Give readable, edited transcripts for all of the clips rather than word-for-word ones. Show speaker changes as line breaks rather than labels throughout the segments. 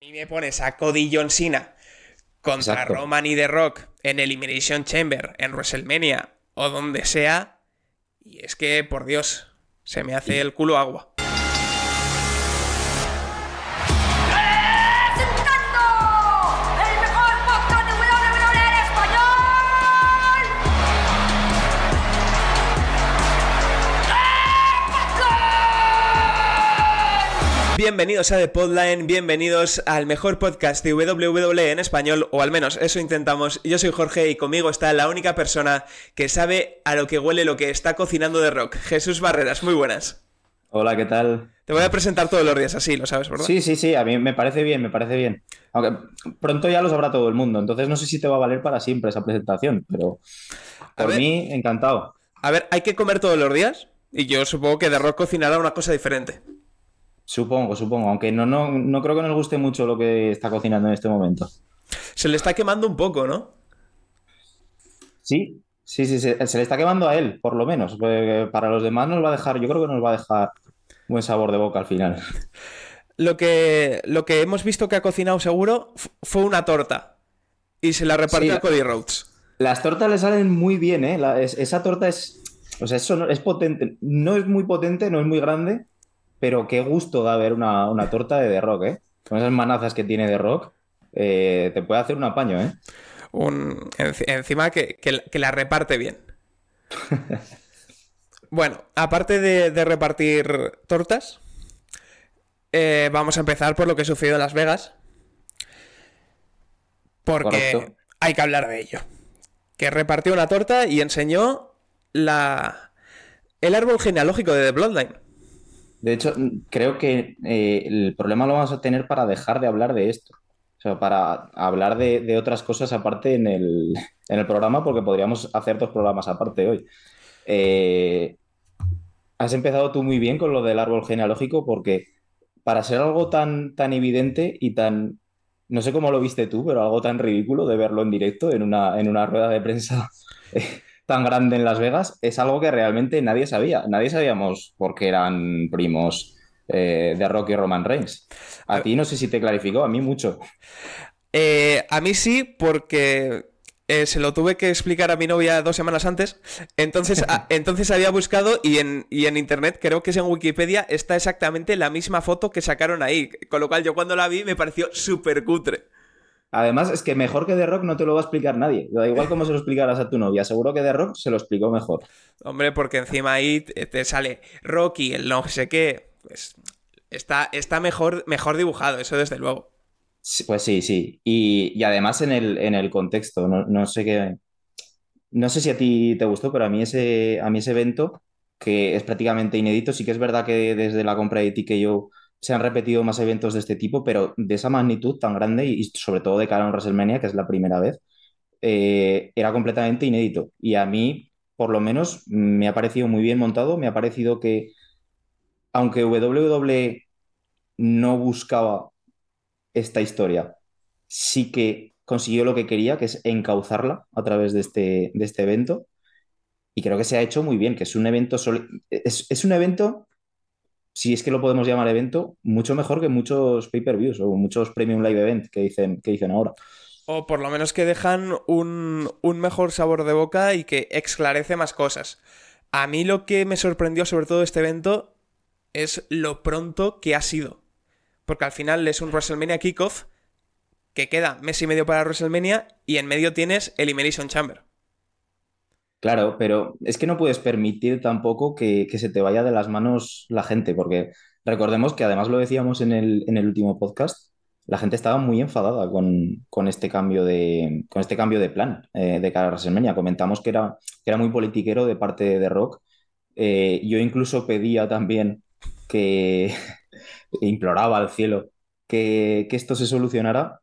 mí me pones a Cody John Cena contra
Exacto.
Roman y The Rock en Elimination Chamber, en WrestleMania o donde sea, y es que, por Dios, se me hace el culo agua.
¡Presentando el mejor podcast de WWE en español!
Bienvenidos a The Podline, bienvenidos al mejor podcast de WWE en español, o al menos eso intentamos. Yo soy Jorge y conmigo está la única persona que sabe a lo que huele lo que está cocinando The Rock, Jesús Barreras. Muy buenas.
Hola, ¿qué tal?
Te voy a presentar todos los días así, lo sabes, ¿verdad?
Sí, a mí me parece bien, me parece bien. Aunque pronto ya lo sabrá todo el mundo, entonces no sé si te va a valer para siempre esa presentación, pero por mí, encantado.
A ver, ¿hay que comer todos los días? Y yo supongo que The Rock cocinará una cosa diferente.
Supongo, aunque no creo que nos guste mucho lo que está cocinando en este momento.
Se le está quemando un poco, ¿no?
Sí, se le está quemando a él, por lo menos. Para los demás nos va a dejar, yo creo que nos va a dejar buen sabor de boca al final.
Lo que hemos visto que ha cocinado seguro fue una torta. Y se la repartió
Sí,
a Cody Rhodes.
Las tortas le salen muy bien, ¿eh? Esa torta es, o sea, es potente. No es muy potente, no es muy grande, pero qué gusto da ver una torta de The Rock, ¿eh? Con esas manazas que tiene The Rock, te puede hacer un apaño, ¿eh?
Encima que la reparte bien. Bueno, aparte de repartir tortas, vamos a empezar por lo que sucedió en Las Vegas. Porque
Correcto.
hay que hablar de ello. Que repartió una torta y enseñó el árbol genealógico de The Bloodline.
De hecho, creo que el problema lo vamos a tener para dejar de hablar de esto. O sea, para hablar de otras cosas aparte en el programa, porque podríamos hacer dos programas aparte hoy. Eh, Has empezado tú muy bien con lo del árbol genealógico, porque para ser algo tan evidente y tan, no sé cómo lo viste tú, pero algo tan ridículo de verlo en directo en una rueda de prensa tan grande en Las Vegas, es algo que realmente nadie sabía. Nadie sabíamos por qué eran primos de Rock y Roman Reigns. A ti no sé si te clarificó, a mí mucho.
A mí sí, porque se lo tuve que explicar a mi novia 2 semanas antes. Entonces había buscado y en internet, creo que es en Wikipedia, está exactamente la misma foto que sacaron ahí. Con lo cual yo cuando la vi me pareció súper cutre.
Además, es que mejor que The Rock no te lo va a explicar nadie. Da igual cómo se lo explicarás a tu novia, seguro que The Rock se lo explicó mejor.
Hombre, porque encima ahí te sale Rocky, el no sé qué. Pues está mejor dibujado, eso desde luego.
Sí, pues sí. Y además en el contexto, no sé qué. No sé si a ti te gustó, pero a mí ese evento, que es prácticamente inédito, sí que es verdad que desde la compra de TKO se han repetido más eventos de este tipo, pero de esa magnitud tan grande y sobre todo de cara a un WrestleMania, que es la primera vez, era completamente inédito. Y a mí, por lo menos, me ha parecido muy bien montado, me ha parecido que, aunque WWE no buscaba esta historia, sí que consiguió lo que quería, que es encauzarla a través de este evento. Y creo que se ha hecho muy bien, que es un evento, es un evento, si es que lo podemos llamar evento, mucho mejor que muchos pay-per-views o muchos premium live event que dicen ahora.
O por lo menos que dejan un mejor sabor de boca y que esclarece más cosas. A mí lo que me sorprendió sobre todo de este evento es lo pronto que ha sido. Porque al final es un WrestleMania Kickoff que queda mes y medio para WrestleMania y en medio tienes Elimination Chamber.
Claro, pero es que no puedes permitir tampoco que se te vaya de las manos la gente, porque recordemos que además lo decíamos en el último podcast, la gente estaba muy enfadada con este cambio de plan de cara a WrestleMania. Comentamos que era muy politiquero de parte de The Rock. Yo incluso pedía también que imploraba al cielo que esto se solucionara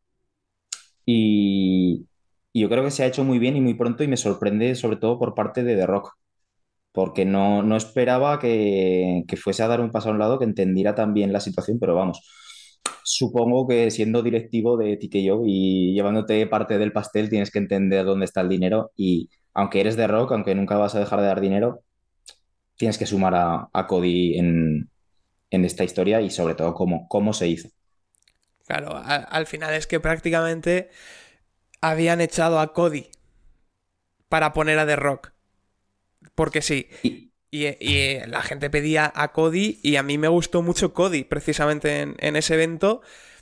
y, y yo creo que se ha hecho muy bien y muy pronto y me sorprende sobre todo por parte de The Rock, porque no esperaba que fuese a dar un paso a un lado, que entendiera también la situación, pero vamos, supongo que siendo directivo de TKO y llevándote parte del pastel tienes que entender dónde está el dinero y aunque eres The Rock, aunque nunca vas a dejar de dar dinero, tienes que sumar a Cody en esta historia y sobre todo cómo se hizo.
Claro, al final es que prácticamente habían echado a Cody para poner a The Rock. Porque sí.
Y,
Y la gente pedía a Cody y a mí me gustó mucho Cody precisamente en ese evento.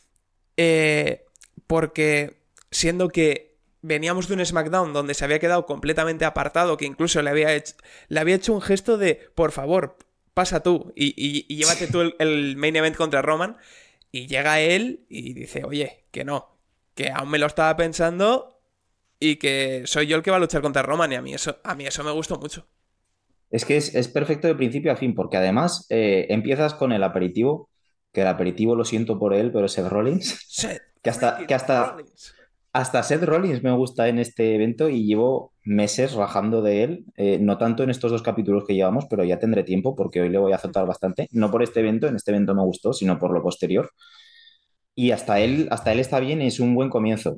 eh, Porque siendo que veníamos de un SmackDown donde se había quedado completamente apartado, que incluso le había hecho un gesto de, por favor, pasa tú y llévate tú el main event contra Roman. Y llega él y dice, oye, que no, que aún me lo estaba pensando y que soy yo el que va a luchar contra Roman. Y a mí eso me gustó mucho.
es que es perfecto de principio a fin, porque además empiezas con el aperitivo, que el aperitivo lo siento por él, pero Seth Rollins,
Seth
que hasta, que
freaking
hasta,
Rollins.
hasta Seth Rollins me gusta en este evento y llevo meses rajando de él, no tanto en estos 2 capítulos que llevamos, pero ya tendré tiempo porque hoy le voy a azotar bastante, no por este evento, en este evento me gustó, sino por lo posterior. Y hasta él está bien y es un buen comienzo.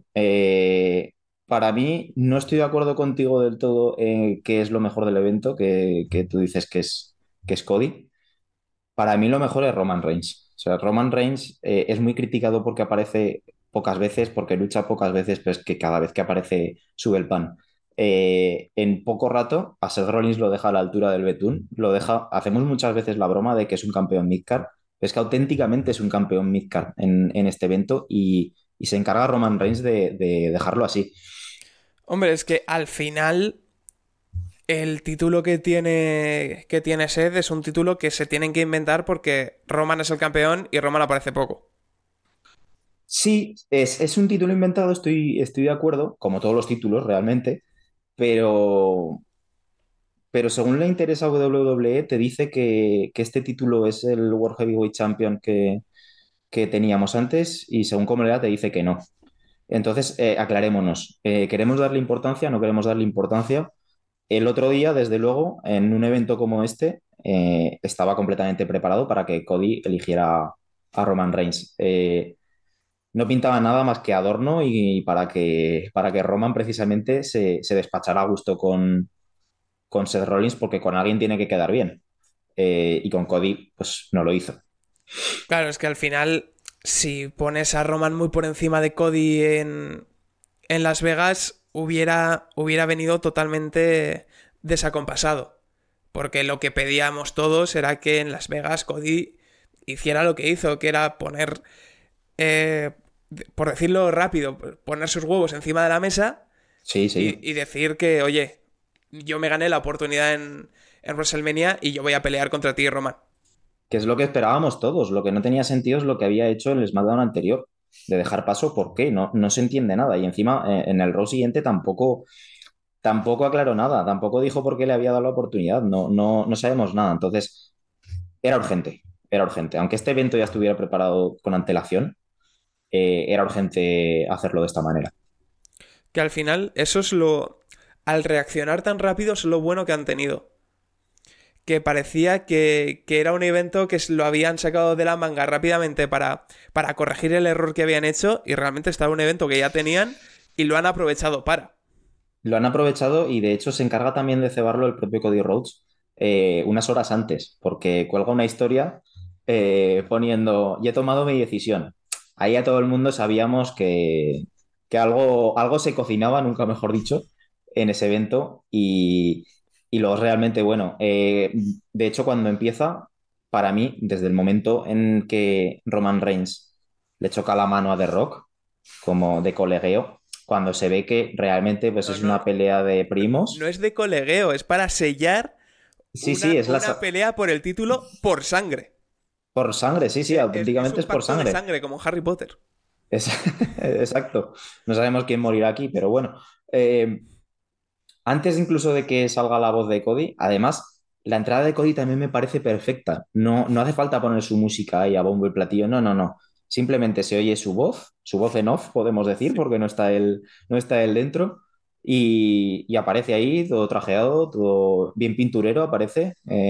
Para mí, no estoy de acuerdo contigo del todo en qué es lo mejor del evento, que tú dices que es Cody. Para mí lo mejor es Roman Reigns. O sea, Roman Reigns es muy criticado porque aparece pocas veces, porque lucha pocas veces, pero es que cada vez que aparece sube el pan. En poco rato, a Seth Rollins lo deja a la altura del betún, lo deja, hacemos muchas veces la broma de que es un campeón midcard, es que auténticamente es un campeón midcard en este evento y se encarga Roman Reigns de dejarlo así.
Hombre, es que al final el título que tiene Seth es un título que se tienen que inventar porque Roman es el campeón y Roman aparece poco.
Sí, es un título inventado, estoy de acuerdo, como todos los títulos realmente, pero, pero según le interesa a WWE, te dice que este título es el World Heavyweight Champion que teníamos antes y según cómo le da te dice que no. Entonces, aclarémonos. ¿Queremos darle importancia? ¿No queremos darle importancia? El otro día, desde luego, en un evento como este, estaba completamente preparado para que Cody eligiera a Roman Reigns. No pintaba nada más que adorno y para que Roman precisamente se despachara a gusto con Seth Rollins porque con alguien tiene que quedar bien. Y con Cody, pues no lo hizo.
Claro, es que al final, si pones a Roman muy por encima de Cody en Las Vegas, hubiera venido totalmente desacompasado. Porque lo que pedíamos todos era que en Las Vegas Cody hiciera lo que hizo, que era poner, eh, por decirlo rápido, poner sus huevos encima de la mesa
Sí,
y
sí.
decir que, oye, yo me gané la oportunidad en WrestleMania y yo voy a pelear contra ti, Roman.
Que es lo que esperábamos todos. Lo que no tenía sentido es lo que había hecho en el SmackDown anterior, de dejar paso, ¿por qué? No se entiende nada. Y encima, en el Raw siguiente tampoco aclaró nada, tampoco dijo por qué le había dado la oportunidad. No sabemos nada. Entonces, era urgente, era urgente. Aunque este evento ya estuviera preparado con antelación, era urgente hacerlo de esta manera.
Que al final, eso es lo. Al reaccionar tan rápido, es lo bueno que han tenido. Que parecía que era un evento que lo habían sacado de la manga rápidamente para corregir el error que habían hecho y realmente estaba un evento que ya tenían y lo han aprovechado para.
Lo han aprovechado y de hecho se encarga también de cebarlo el propio Cody Rhodes unas horas antes, porque cuelga una historia poniendo, ya he tomado mi decisión. Ahí ya todo el mundo sabíamos que algo se cocinaba, nunca mejor dicho, en ese evento y luego realmente bueno. De hecho, cuando empieza, para mí, desde el momento en que Roman Reigns le choca la mano a The Rock, como de colegueo, cuando se ve que realmente pues,
No,
es
no,
una pelea de
no
primos.
es de colegueo, es para sellar
Sí,
una,
sí, es
una pelea por el título por sangre.
por sangre, sí, sí,
Es
auténticamente
un
es por
pacto de
sangre.
sangre como Harry Potter.
Es- Exacto. No sabemos quién morirá aquí, pero bueno. Eh, Antes incluso de que salga la voz de Cody, además, la entrada de Cody también me parece perfecta. No hace falta poner su música ahí a bombo y platillo, no. Simplemente se oye su voz en off, podemos decir,
Sí.
porque no está él dentro. Y aparece ahí, todo trajeado, todo bien pinturero, aparece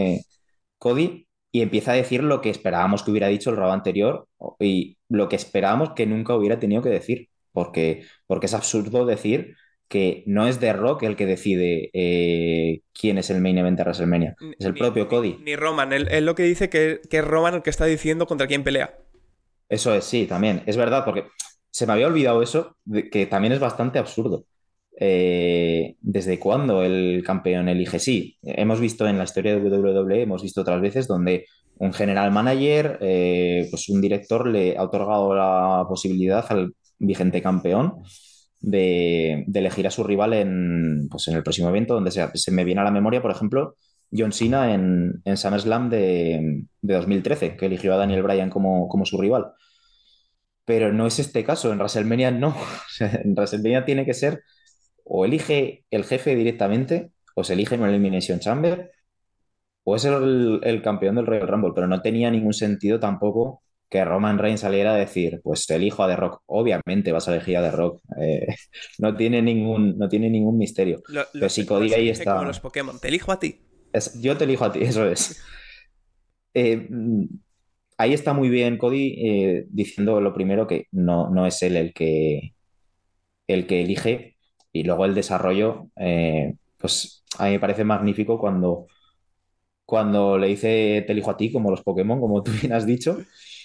Cody y empieza a decir lo que esperábamos que hubiera dicho el round anterior y lo que esperábamos que nunca hubiera tenido que decir, porque es absurdo decir que no es The Rock el que decide quién es el main event de WrestleMania,
Ni,
es el
ni-
propio
ni-
Cody.
ni Roman. Él lo que dice que es Roman el que está diciendo contra quién pelea.
Eso es, sí, también. Es verdad, porque se me había olvidado eso, que también es bastante absurdo. ¿Desde cuándo el campeón elige? Sí, hemos visto en la historia de WWE, hemos visto otras veces donde un general manager, pues un director le ha otorgado la posibilidad al vigente campeón de elegir a su rival pues en el próximo evento, donde sea. Se me viene a la memoria, por ejemplo, John Cena en SummerSlam de 2013, que eligió a Daniel Bryan como su rival. Pero no es este caso, en WrestleMania no. O sea, en WrestleMania tiene que ser o elige el jefe directamente, o se elige en el Elimination Chamber, o es el campeón del Royal Rumble, pero no tenía ningún sentido tampoco que Roman Reigns saliera a decir, pues elijo a The Rock. Obviamente vas a elegir a The Rock. No tiene ningún misterio. Pero si Cody
Los
ahí
elige como
está,
los Pokémon. Te elijo a ti.
yo te elijo a ti, eso es. Eh, Ahí está muy bien Cody diciendo lo primero que no es él el que elige, y luego el desarrollo, pues a mí me parece magnífico cuando le dice te elijo a ti, como los Pokémon, como tú bien has dicho.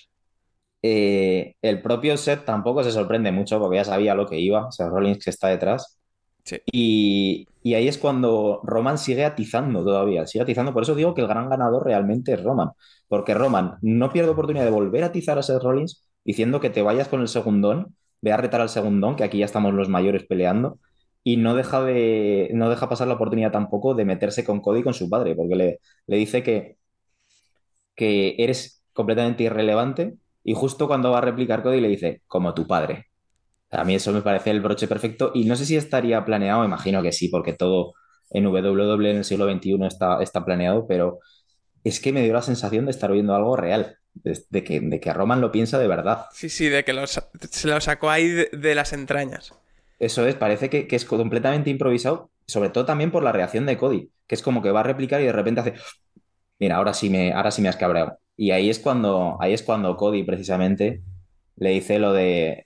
El propio Seth tampoco se sorprende mucho porque ya sabía lo que iba, o sea, Rollins que está detrás.
Sí.
Y ahí es cuando Roman sigue atizando todavía, sigue atizando. Por eso digo que el gran ganador realmente es Roman, porque Roman no pierde oportunidad de volver a atizar a Seth Rollins diciendo que te vayas con el segundón, ve a retar al segundón, que aquí ya estamos los mayores peleando, y no deja pasar la oportunidad tampoco de meterse con Cody y con su padre, porque le dice que eres completamente irrelevante, y justo cuando va a replicar Cody le dice, como tu padre. A mí eso me parece el broche perfecto y no sé si estaría planeado, imagino que sí, porque todo en WWE en el siglo XXI está planeado, pero es que me dio la sensación de estar viendo algo real, de que Roman lo piensa de verdad.
Sí, sí, de que se lo sacó ahí de las entrañas.
Eso es, parece que es completamente improvisado, sobre todo también por la reacción de Cody, que es como que va a replicar y de repente hace, mira, ahora sí me has cabreado. Y ahí es cuando Cody precisamente le dice lo de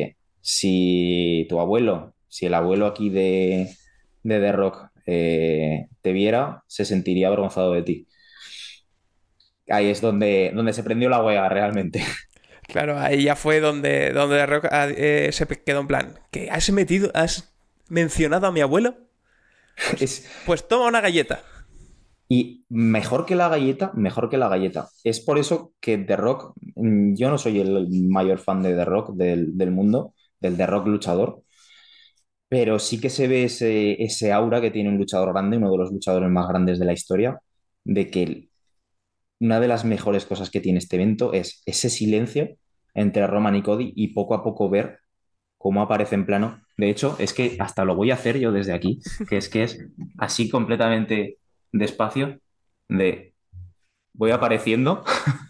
si el abuelo aquí de The Rock te viera, se sentiría avergonzado de ti. Ahí es donde se prendió la hueá realmente.
Claro, ahí ya fue donde The Rock se quedó en plan. ¿Que has mencionado a mi abuelo? Pues,
Es,
pues toma una galleta.
y mejor que la galleta, mejor que la galleta. Es por eso que The Rock, yo no soy el mayor fan de The Rock del mundo, del The Rock luchador, pero sí que se ve ese aura que tiene un luchador grande, uno de los luchadores más grandes de la historia, de que una de las mejores cosas que tiene este evento es ese silencio entre Roman y Cody y poco a poco ver cómo aparece en plano. De hecho, es que hasta lo voy a hacer yo desde aquí, que es así completamente despacio, de voy apareciendo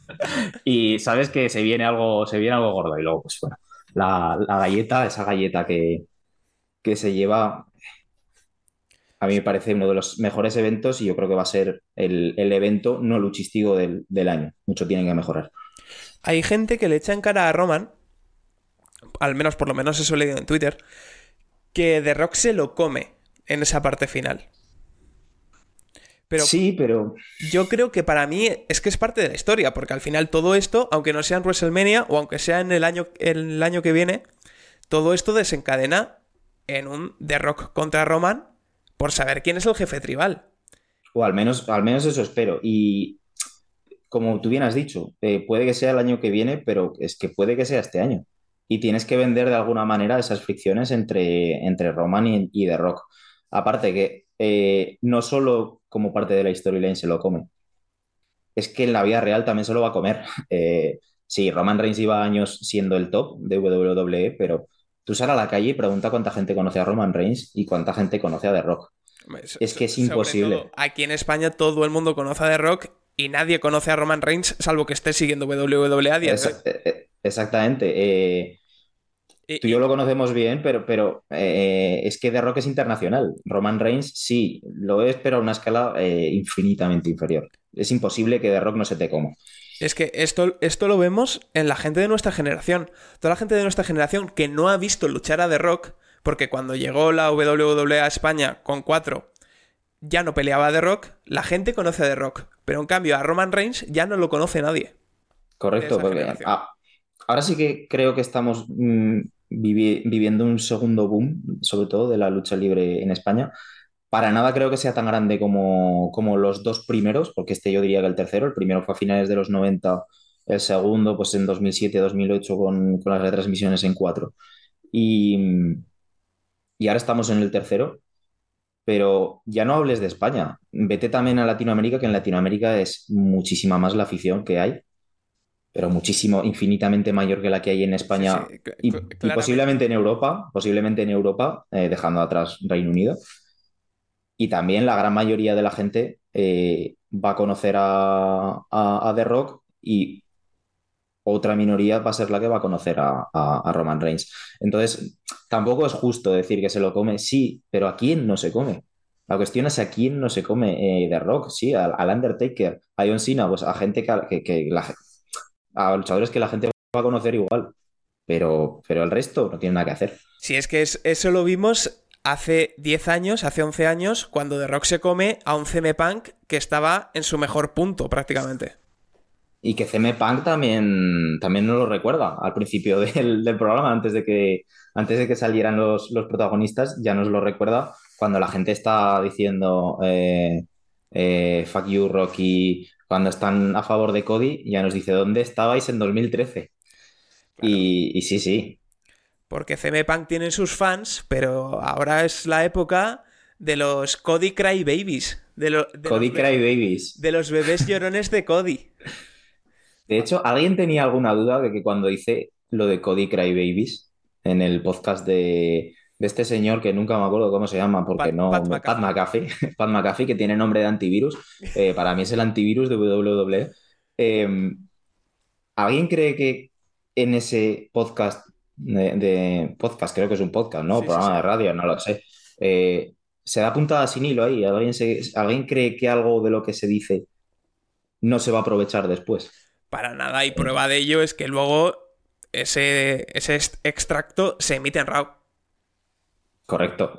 y sabes que se viene algo gordo. Y luego, pues bueno, la galleta, esa galleta que se lleva, a mí me parece uno de los mejores eventos y yo creo que va a ser el evento no luchístico del año. Mucho tienen que mejorar.
Hay gente que le echa en cara a Roman, al menos por lo menos eso he leído en Twitter, que The Rock se lo come en esa parte final. Pero
Sí, pero
yo creo que para mí es que es parte de la historia, porque al final todo esto, aunque no sea en WrestleMania o aunque sea en el año que viene, todo esto desencadena en un The Rock contra Roman por saber quién es el jefe tribal.
o al menos eso espero. Y como tú bien has dicho, puede que sea el año que viene, pero es que puede que sea este año. Y tienes que vender de alguna manera esas fricciones entre Roman y The Rock. Aparte que no solo como parte de la storyline se lo come, es que en la vida real también se lo va a comer. Sí, Roman Reigns lleva años siendo el top de WWE, pero tú sal a la calle y pregunta cuánta gente conoce a Roman Reigns y cuánta gente conoce a The Rock. Es que es
Sobre todo,
imposible.
aquí en España todo el mundo conoce a The Rock y nadie conoce a Roman Reigns salvo que esté siguiendo WWE a día de hoy.
Exactamente.
Y,
Tú y yo
y-
lo conocemos bien, pero es que The Rock es internacional. Roman Reigns sí lo es, pero a una escala infinitamente inferior. Es imposible que The Rock no se te coma.
es que esto lo vemos en la gente de nuestra generación. Toda la gente de nuestra generación que no ha visto luchar a The Rock, porque cuando llegó la WWE a España con 4 ya no peleaba a The Rock, la gente conoce a The Rock. Pero en cambio a Roman Reigns ya no lo conoce nadie de
Correcto,
esa
porque
generación.
ahora sí que creo que estamos viviendo un segundo boom, sobre todo de la lucha libre en España. Para nada creo que sea tan grande como los dos primeros, porque este yo diría que el tercero, el primero fue a finales de los 90, el segundo pues en 2007-2008 con las retransmisiones en 4. Y, y ahora estamos en el tercero, pero ya no hables de España, vete también a Latinoamérica, que en Latinoamérica es muchísima más la afición que hay, pero muchísimo, infinitamente mayor que la que hay en
Sí, sí,
España y
claramente.
posiblemente en Europa, dejando atrás Reino Unido. Y también la gran mayoría de la gente va a conocer a The Rock y otra minoría va a ser la que va a conocer a Roman Reigns. Entonces, tampoco es justo decir que se lo come, sí, pero ¿a quién no se come? La cuestión es a quién no se come The Rock, sí, al Undertaker, a John Cena, pues a gente a luchadores que la gente va a conocer igual, pero el resto no tiene nada que hacer.
Si es que eso lo vimos hace 10 años, hace 11 años, cuando The Rock se come a un CM Punk que estaba en su mejor punto prácticamente.
Y que CM Punk también nos lo recuerda al principio del programa, antes de que salieran los protagonistas, ya nos lo recuerda cuando la gente está diciendo fuck you, Rocky, cuando están a favor de Cody, ya nos dice ¿dónde estabais en 2013?
Claro.
Y sí, sí,
Porque CM Punk tiene sus fans, pero ahora es la época de los Cody Cry Babies,
Cody Crybabies.
de los bebés llorones de Cody.
De hecho, ¿alguien tenía alguna duda de que cuando hice lo de Cody Crybabies en el podcast de este señor que nunca me acuerdo cómo se llama, porque
Pat
Pat
McAfee.
McAfee, Pat McAfee, que tiene nombre de antivirus, para mí es el antivirus de WWE. Eh, ¿Alguien cree que en ese podcast podcast, creo que es un podcast, ¿no?
Sí, sí,
Programa
sí.
de radio, no lo sé. Se da puntada sin hilo ahí. ¿Alguien cree que algo de lo que se dice no se va a aprovechar después?
Para nada, y prueba de ello es que luego ese extracto se emite en RAW.
Correcto.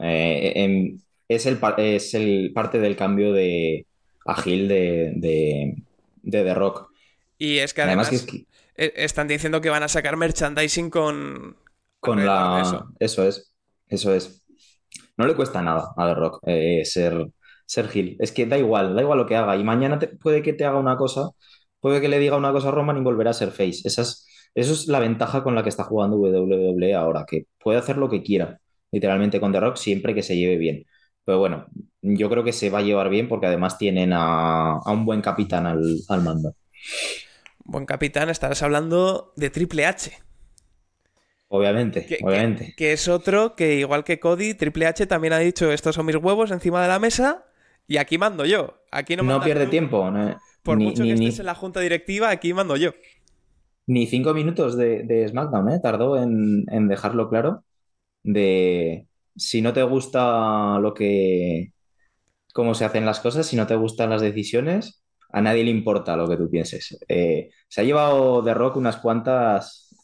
Es el parte del cambio de Agil de The Rock.
Y es que
Además que es
además
que
están diciendo que van a sacar merchandising con
con
alrededor de
la...
eso.
Eso es, eso es. No le cuesta nada a The Rock ser Gil. Es que da igual lo que haga. Y mañana puede que te haga una cosa, puede que le diga una cosa a Roman y volverá a ser face. Eso es la ventaja con la que está jugando WWE ahora, que puede hacer lo que quiera, literalmente con The Rock, siempre que se lleve bien. Pero bueno, yo creo que se va a llevar bien porque además tienen a un buen capitán al mando.
Buen capitán, estarás hablando de Triple H.
Obviamente,
Que, que-
obviamente.
que es otro que, igual que Cody, Triple H también ha dicho: estos son mis huevos encima de la mesa y aquí mando yo. Aquí no
No
mandas
pierde
tú.
tiempo, ¿no?
Por mucho que
Ni,
estés en
ni,
la junta directiva, aquí mando yo.
Ni 5 minutos de SmackDown, ¿eh? Tardó en dejarlo claro de si no te gusta cómo se hacen las cosas, si no te gustan las decisiones, a nadie le importa lo que tú pienses. Se ha llevado The Rock unas cuantas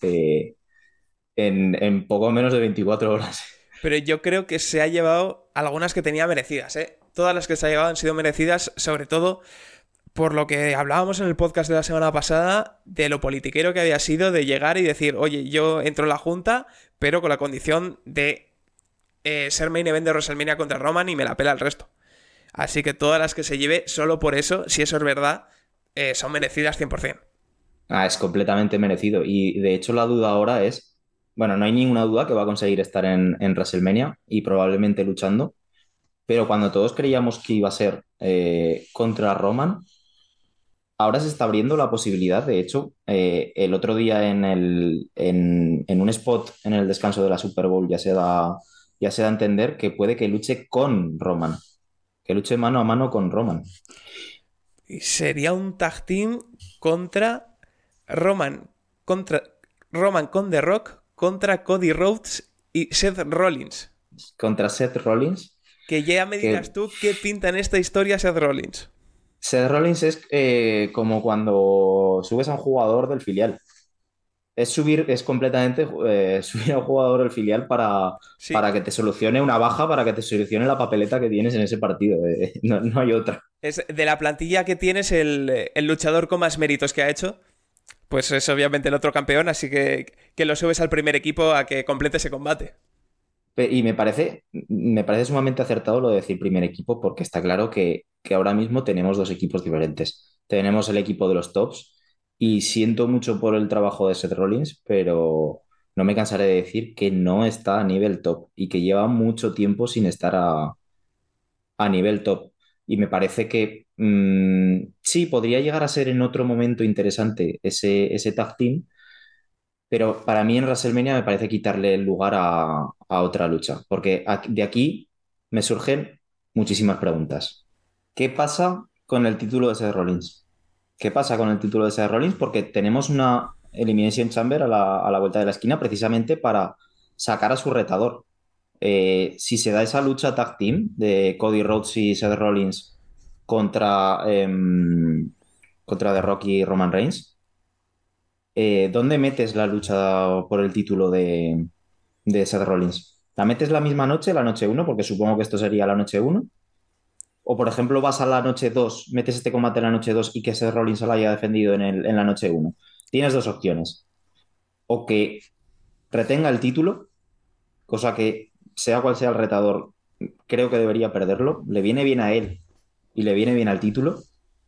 en poco menos de 24 horas.
Pero yo creo que se ha llevado algunas que tenía merecidas, ¿eh? Todas las que se ha llevado han sido merecidas, sobre todo por lo que hablábamos en el podcast de la semana pasada, de lo politiquero que había sido de llegar y decir: oye, yo entro en la junta, pero con la condición de ser main event de WrestleMania contra Roman y me la pela el resto. Así que todas las que se lleve, solo por eso, si eso es verdad, son merecidas 100%.
Es completamente merecido. Y de hecho la duda ahora bueno, no hay ninguna duda que va a conseguir estar en WrestleMania y probablemente luchando. Pero cuando todos creíamos que iba a ser contra Roman, ahora se está abriendo la posibilidad. De hecho, el otro día en un spot en el descanso de la Super Bowl ya se da a entender que puede que luche con Roman, que luche mano a mano con Roman.
Y sería un tag team contra Roman, contra Roman con The Rock, contra Cody Rhodes y Seth Rollins.
Contra Seth Rollins,
Que ya me
que
digas tú qué pinta en esta historia Seth Rollins.
Seth Rollins es como cuando subes a un jugador del filial. Es completamente subir a un jugador del filial para
Sí,
que te solucione una baja, para que te solucione la papeleta que tienes en ese partido. No hay otra.
es de la plantilla que tienes el luchador con más méritos que ha hecho. Pues es obviamente el otro campeón, así que lo subes al primer equipo a que complete ese combate.
Y me parece sumamente acertado lo de decir primer equipo, porque está claro que ahora mismo tenemos dos equipos diferentes. Tenemos el equipo de los tops, y siento mucho por el trabajo de Seth Rollins, pero no me cansaré de decir que no está a nivel top y que lleva mucho tiempo sin estar a nivel top. Y me parece que sí, podría llegar a ser en otro momento interesante ese tag team, pero para mí en WrestleMania me parece quitarle el lugar a otra lucha, porque de aquí me surgen muchísimas preguntas. ¿Qué pasa con el título de Seth Rollins? ¿Qué pasa con el título de Seth Rollins? Porque tenemos una Elimination Chamber a la vuelta de la esquina precisamente para sacar a su retador. Si se da esa lucha tag team de Cody Rhodes y Seth Rollins contra The Rock y Roman Reigns, ¿dónde metes la lucha por el título de Seth Rollins? ¿La metes la misma noche, la noche uno? Porque supongo que esto sería la noche uno. O, por ejemplo, vas a la noche 2, metes este combate en la noche 2 y que Seth Rollins lo haya defendido en la noche uno. Tienes dos opciones. O que retenga el título, cosa que, sea cual sea el retador, creo que debería perderlo. Le viene bien a él y le viene bien al título.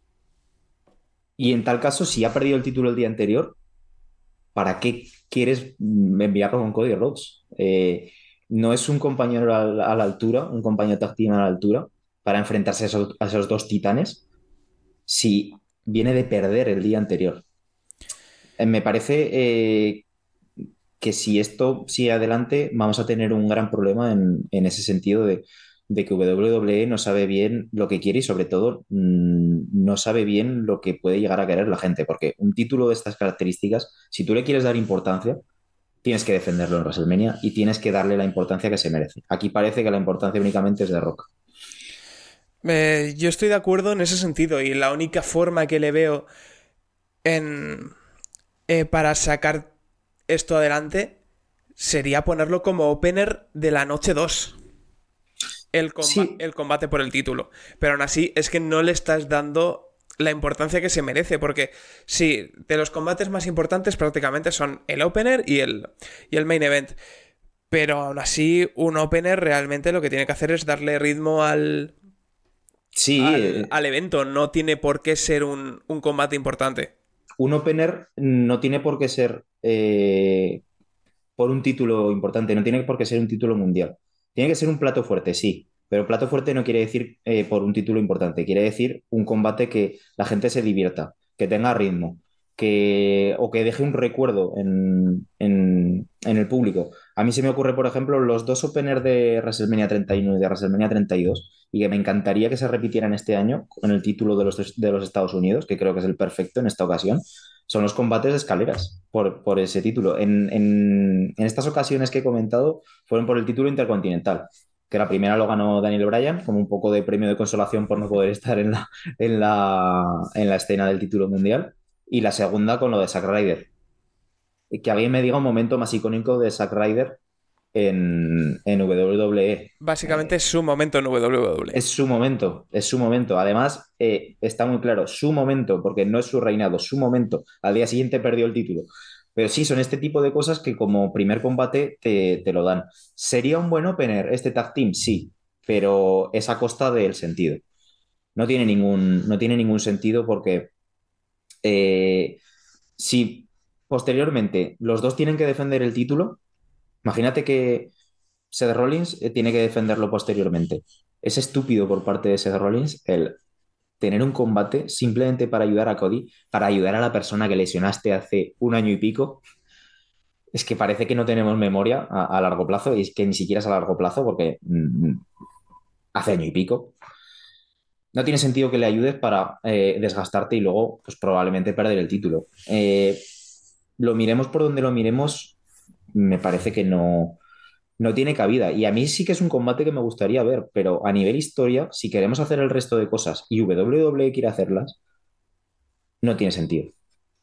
Y en tal caso, si ha perdido el título el día anterior, ¿para qué quieres enviarlo con Cody Rhodes? No es un compañero a la altura, un compañero tag team a la altura para enfrentarse a esos dos titanes si viene de perder el día anterior. Me parece que si esto sigue adelante, vamos a tener un gran problema en ese sentido de que WWE no sabe bien lo que quiere y sobre todo no sabe bien lo que puede llegar a querer la gente, porque un título de estas características, si tú le quieres dar importancia, tienes que defenderlo en WrestleMania y tienes que darle la importancia que se merece. Aquí parece que la importancia únicamente es de Rock.
Yo estoy de acuerdo en ese sentido y la única forma que le veo en, para sacar esto adelante sería ponerlo como opener de la noche 2.
Sí,
El combate por el título. Pero aún así es que no le estás dando la importancia que se merece, porque sí, de los combates más importantes prácticamente son el opener y el main event. Pero aún así, un opener realmente lo que tiene que hacer es darle ritmo
sí,
al evento. No tiene por qué ser un combate importante.
un opener no tiene por qué ser por un título importante, no tiene por qué ser un título mundial. Tiene que ser un plato fuerte, sí, pero plato fuerte no quiere decir por un título importante, quiere decir un combate que la gente se divierta, que tenga ritmo, o que deje un recuerdo en el público. A mí se me ocurre, por ejemplo, los dos openers de WrestleMania 31 y de WrestleMania 32, y que me encantaría que se repitieran este año con el título de los Estados Unidos, que creo que es el perfecto en esta ocasión, son los combates de escaleras por ese título. En estas ocasiones que he comentado fueron por el título intercontinental, que la primera lo ganó Daniel Bryan como un poco de premio de consolación por no poder estar en la escena del título mundial, y la segunda con lo de Zack Ryder. Que alguien me diga un momento más icónico de Zack Ryder en WWE.
Básicamente es su momento en WWE.
Es su momento, es su momento. Además, está muy claro, su momento, porque no es su reinado, su momento. Al día siguiente perdió el título. Pero sí, son este tipo de cosas que como primer combate te lo dan. ¿Sería un buen opener este tag team? Sí, pero es a costa del sentido. No tiene ningún sentido porque eh, si posteriormente los dos tienen que defender el título, imagínate que Seth Rollins tiene que defenderlo posteriormente. Es estúpido por parte de Seth Rollins el tener un combate simplemente para ayudar a Cody, para ayudar a la persona que lesionaste hace un año y pico. Es que parece que no tenemos memoria a largo plazo, y es que ni siquiera es a largo plazo porque hace año y pico. No tiene sentido que le ayudes para desgastarte y luego pues probablemente perder el título. Lo miremos por donde lo miremos, me parece que no tiene cabida. Y a mí sí que es un combate que me gustaría ver, pero a nivel historia, si queremos hacer el resto de cosas y WWE quiere hacerlas, no tiene sentido.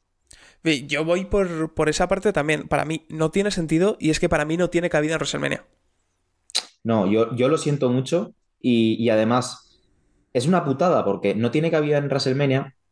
Yo voy por esa parte también. Para mí no tiene sentido y es que para mí no tiene cabida en WrestleMania.
No, yo lo siento mucho y además es una putada porque no tiene cabida en WrestleMania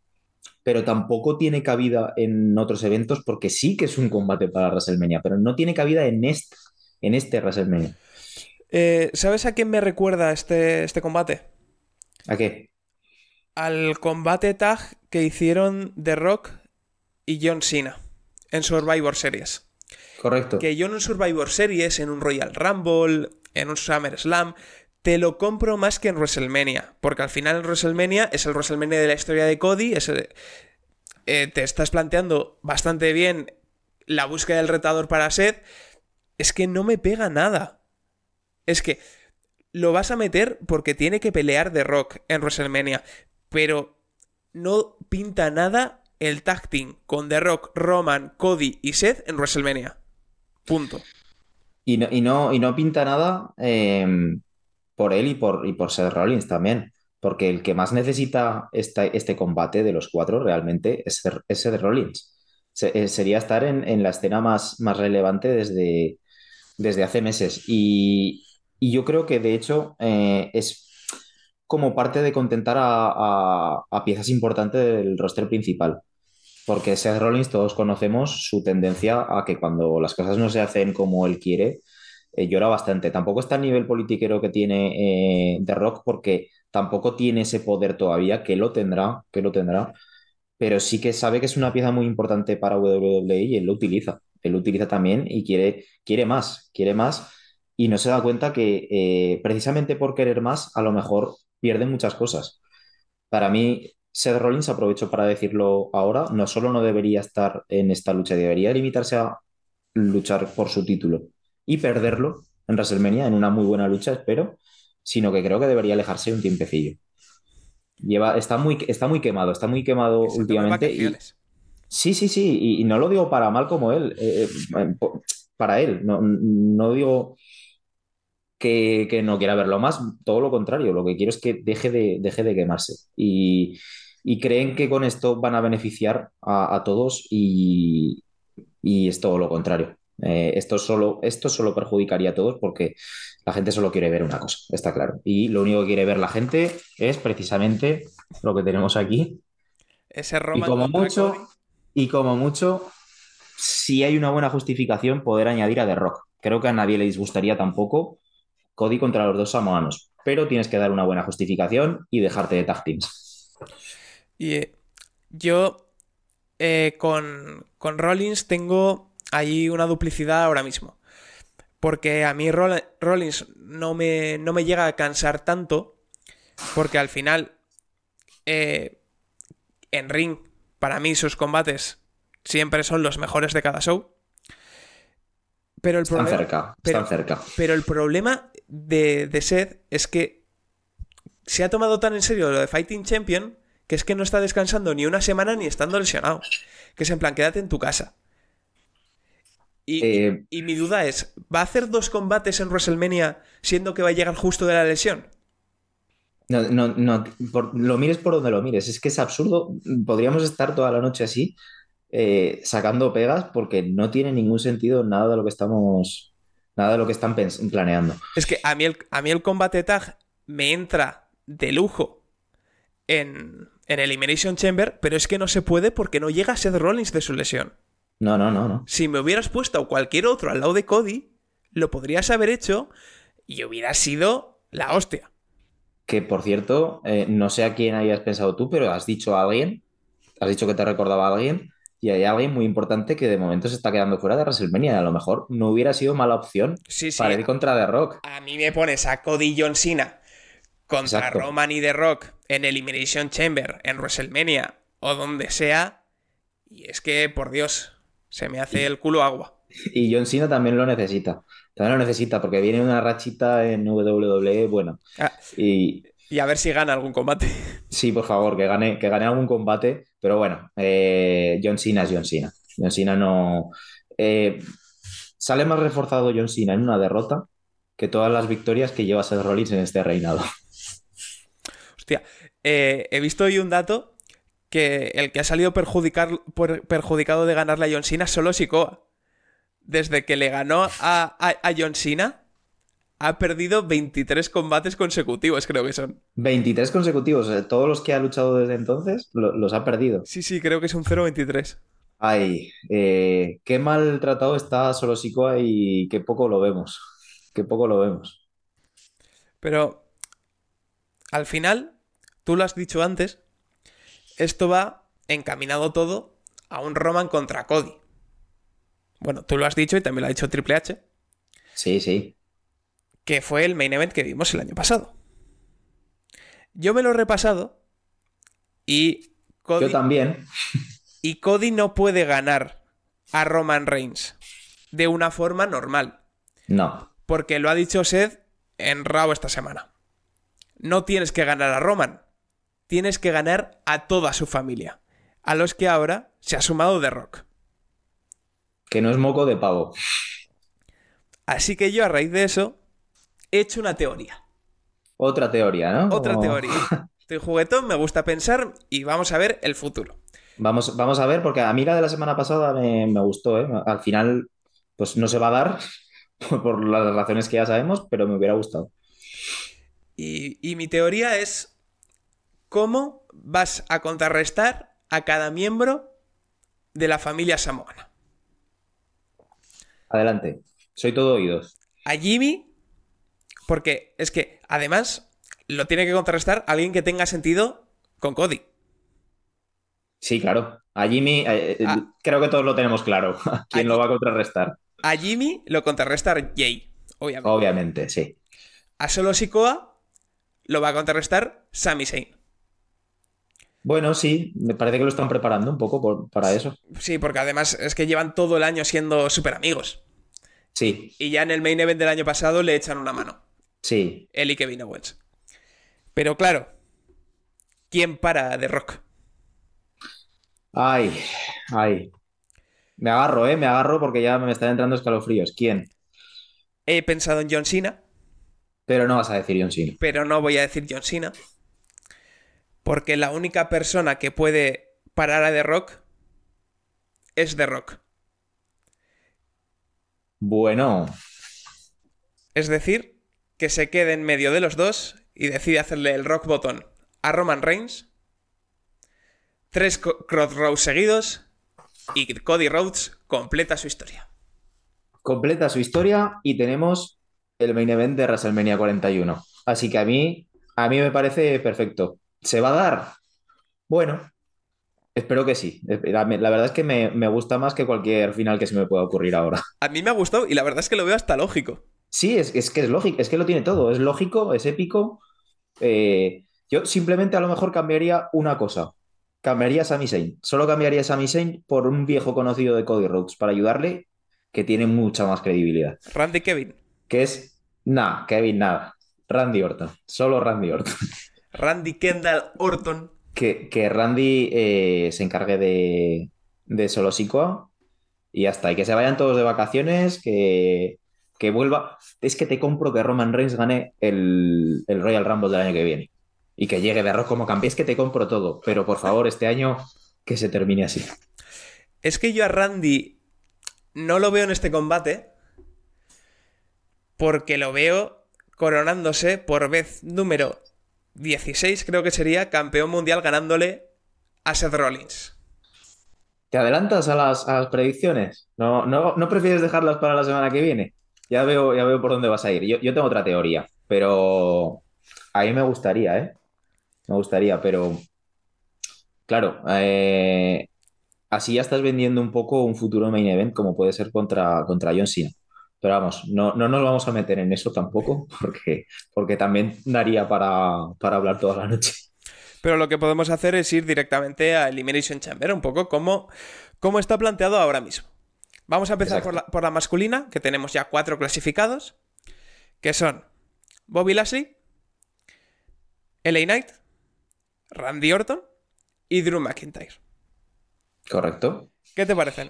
pero tampoco tiene cabida en otros eventos porque sí que es un combate para WrestleMania, pero no tiene cabida en este WrestleMania.
¿Sabes a quién me recuerda este combate?
¿A qué?
Al combate tag que hicieron The Rock y John Cena en Survivor Series.
Correcto.
Que yo en un Survivor Series, en un Royal Rumble, en un SummerSlam, te lo compro más que en WrestleMania. Porque al final en WrestleMania es el WrestleMania de la historia de Cody. Te estás planteando bastante bien la búsqueda del retador para Seth. Es que no me pega nada. Es que lo vas a meter porque tiene que pelear The Rock en WrestleMania. Pero no pinta nada el tag team con The Rock, Roman, Cody y Seth en WrestleMania. Punto.
Y no pinta nada por él y por Seth Rollins también. Porque el que más necesita este combate de los cuatro realmente es Seth Rollins. Sería estar en la escena más relevante desde hace meses. Y yo creo que de hecho es como parte de contentar a piezas importantes del roster principal. Porque Seth Rollins todos conocemos su tendencia a que cuando las cosas no se hacen como él quiere, llora bastante. Tampoco está al nivel politiquero que tiene The Rock porque tampoco tiene ese poder todavía, que lo tendrá, pero sí que sabe que es una pieza muy importante para WWE y él lo utiliza. Él lo utiliza también y quiere más y no se da cuenta que precisamente por querer más a lo mejor pierde muchas cosas. Para mí, Seth Rollins, aprovecho para decirlo ahora, no solo no debería estar en esta lucha, debería limitarse a luchar por su título y perderlo en WrestleMania, en una muy buena lucha, espero, sino que creo que debería alejarse un tiempecillo. Está muy quemado
Que se tome
últimamente y
vacaciones.
sí, sí, sí, y no lo digo para mal como él, para él, no digo que no quiera verlo más, todo lo contrario, lo que quiero es que deje de quemarse. Y creen que con esto van a beneficiar a todos y es todo lo contrario. Esto solo perjudicaría a todos porque la gente solo quiere ver una cosa, está claro. Y lo único que quiere ver la gente es precisamente lo que tenemos aquí.
Ese
Y
Roman
como
contra
mucho,
Cody.
y como mucho, si hay una buena justificación, poder añadir a The Rock. Creo que a nadie le disgustaría tampoco Cody contra los dos samoanos, pero tienes que dar una buena justificación y dejarte de tag teams.
Y yo con Rollins tengo ahí una duplicidad ahora mismo. Porque a mí Rollins no me llega a cansar tanto. Porque al final, eh, en ring, para mí sus combates siempre son los mejores de cada show. Pero el
Están
problema,
cerca, están
pero,
cerca.
pero el problema de Seth es que se ha tomado tan en serio lo de Fighting Champion que es que no está descansando ni una semana ni estando lesionado. Que es en plan, quédate en tu casa.
Eh,
Y mi duda es, ¿va a hacer 2 combates en WrestleMania siendo que va a llegar justo de la lesión?
no, no, no, lo mires por donde lo mires, es que es absurdo. Podríamos estar toda la noche así, sacando pegas porque no tiene ningún sentido nada de lo que están planeando.
Es que a mí el combate tag me entra de lujo en Elimination Chamber, pero es que no se puede porque no llega Seth Rollins de su lesión.
No, no, no, no.
Si me hubieras puesto a cualquier otro al lado de Cody, lo podrías haber hecho y hubiera sido la hostia.
Que por cierto, no sé a quién hayas pensado tú, pero has dicho a alguien, has dicho que te recordaba a alguien, y hay alguien muy importante que de momento se está quedando fuera de WrestleMania. A lo mejor no hubiera sido mala opción
Sí, sí,
para ir contra The Rock.
a mí me pones a Cody y John Cena contra
Exacto.
Roman y The Rock en Elimination Chamber, en WrestleMania o donde sea, y es que, por Dios, se me hace el culo agua.
Y John Cena también lo necesita. También lo necesita porque viene una rachita en WWE, bueno.
Ah,
Y
y a ver si gana algún combate.
sí, por favor, que gane algún combate. Pero bueno, John Cena es John Cena. John Cena no. eh, Sale más reforzado John Cena en una derrota que todas las victorias que lleva Seth Rollins en este reinado.
Hostia, he visto hoy un dato que el que ha salido perjudicado de ganarle a John Cena solo Sikoa. Desde que le ganó a John Cena, ha perdido 23 combates consecutivos, creo que son.
23 consecutivos. Todos los que ha luchado desde entonces los ha perdido.
Sí, creo que es un 0-23.
Ay, qué mal tratado está Solo Sikoa y qué poco lo vemos. Qué poco lo vemos.
Pero al final, tú lo has dicho antes, esto va encaminado todo a un Roman contra Cody. Bueno, tú lo has dicho y también lo ha dicho Triple H,
Sí, sí.
que fue el main event que vimos el año pasado. Yo me lo he repasado y
Yo también.
Cody no puede ganar a Roman Reigns de una forma normal.
No.
Porque lo ha dicho Seth en Raw esta semana. No tienes que ganar a Roman. Tienes que ganar a toda su familia. A los que ahora se ha sumado The Rock.
Que no es moco de pavo.
Así que yo a raíz de eso he hecho una teoría.
Otra teoría, ¿no?
Otra teoría. Estoy juguetón, me gusta pensar y vamos a ver el futuro.
Vamos a ver, porque a mí la de la semana pasada me gustó, ¿eh? Al final, pues no se va a dar por las razones que ya sabemos, pero me hubiera gustado.
Y mi teoría es cómo vas a contrarrestar a cada miembro de la familia samoana.
Adelante. Soy todo oídos.
A Jimmy, porque es que además lo tiene que contrarrestar alguien que tenga sentido con Cody.
Sí, claro. A Jimmy, creo que todos lo tenemos claro. ¿Quién lo va a contrarrestar?
A Jimmy lo contrarresta Jay, obviamente.
Obviamente, sí.
A Solo Sikoa lo va a contrarrestar Sami Zayn.
Bueno, sí, me parece que lo están preparando un poco para eso.
Sí, porque además es que llevan todo el año siendo súper amigos.
Sí,
Y ya en el main event del año pasado le echan una mano.
sí.
Él y Kevin Owens. Pero claro, ¿quién para a The Rock?
Ay, ay. Me agarro porque ya me están entrando escalofríos. ¿Quién?
He pensado en John Cena,
Pero no vas a decir John Cena.
pero no voy a decir John Cena. Porque la única persona que puede parar a The Rock es The Rock.
Bueno,
Es decir, que se quede en medio de los dos y decide hacerle el rock botón a Roman Reigns. 3 Crossroads seguidos y Cody Rhodes completa su historia.
completa su historia y tenemos el main event de WrestleMania 41. Así que a mí me parece perfecto. ¿Se va a dar? Bueno, espero que sí. La verdad es que me gusta más que cualquier final que se me pueda ocurrir ahora.
A mí me ha gustado y la verdad es que lo veo hasta lógico.
Sí, es que es lógico, es que lo tiene todo. Es lógico, es épico. Yo simplemente a lo mejor cambiaría una cosa. Cambiaría a Sami Zayn. Solo cambiaría a Sami Zayn por un viejo conocido de Cody Rhodes para ayudarle, que tiene mucha más credibilidad.
Randy Kevin.
Que es, nada, Kevin, nada. Randy Orton. Solo Randy Orton.
Randy Kendall Orton.
Que Randy se encargue de Solo Sikoa y ya está. Y que se vayan todos de vacaciones, que vuelva. Es que te compro que Roman Reigns gane el Royal Rumble del año que viene. Y que llegue de Rock como campeón. Es que te compro todo. Pero por favor, este año que se termine así.
Es que yo a Randy no lo veo en este combate porque lo veo coronándose por vez número 16, creo que sería, campeón mundial ganándole a Seth Rollins.
¿Te adelantas a las predicciones? ¿No prefieres dejarlas para la semana que viene? Ya veo por dónde vas a ir. Yo tengo otra teoría, pero a mí me gustaría, ¿eh? Me gustaría, pero claro, así ya estás vendiendo un poco un futuro main event como puede ser contra John Cena. Pero vamos, no nos vamos a meter en eso tampoco, porque también daría para hablar toda la noche.
Pero lo que podemos hacer es ir directamente a Elimination Chamber, un poco como está planteado ahora mismo. Vamos a empezar por la masculina, que tenemos ya 4 clasificados, que son Bobby Lashley, LA Knight, Randy Orton y Drew McIntyre.
Correcto.
¿Qué te parecen?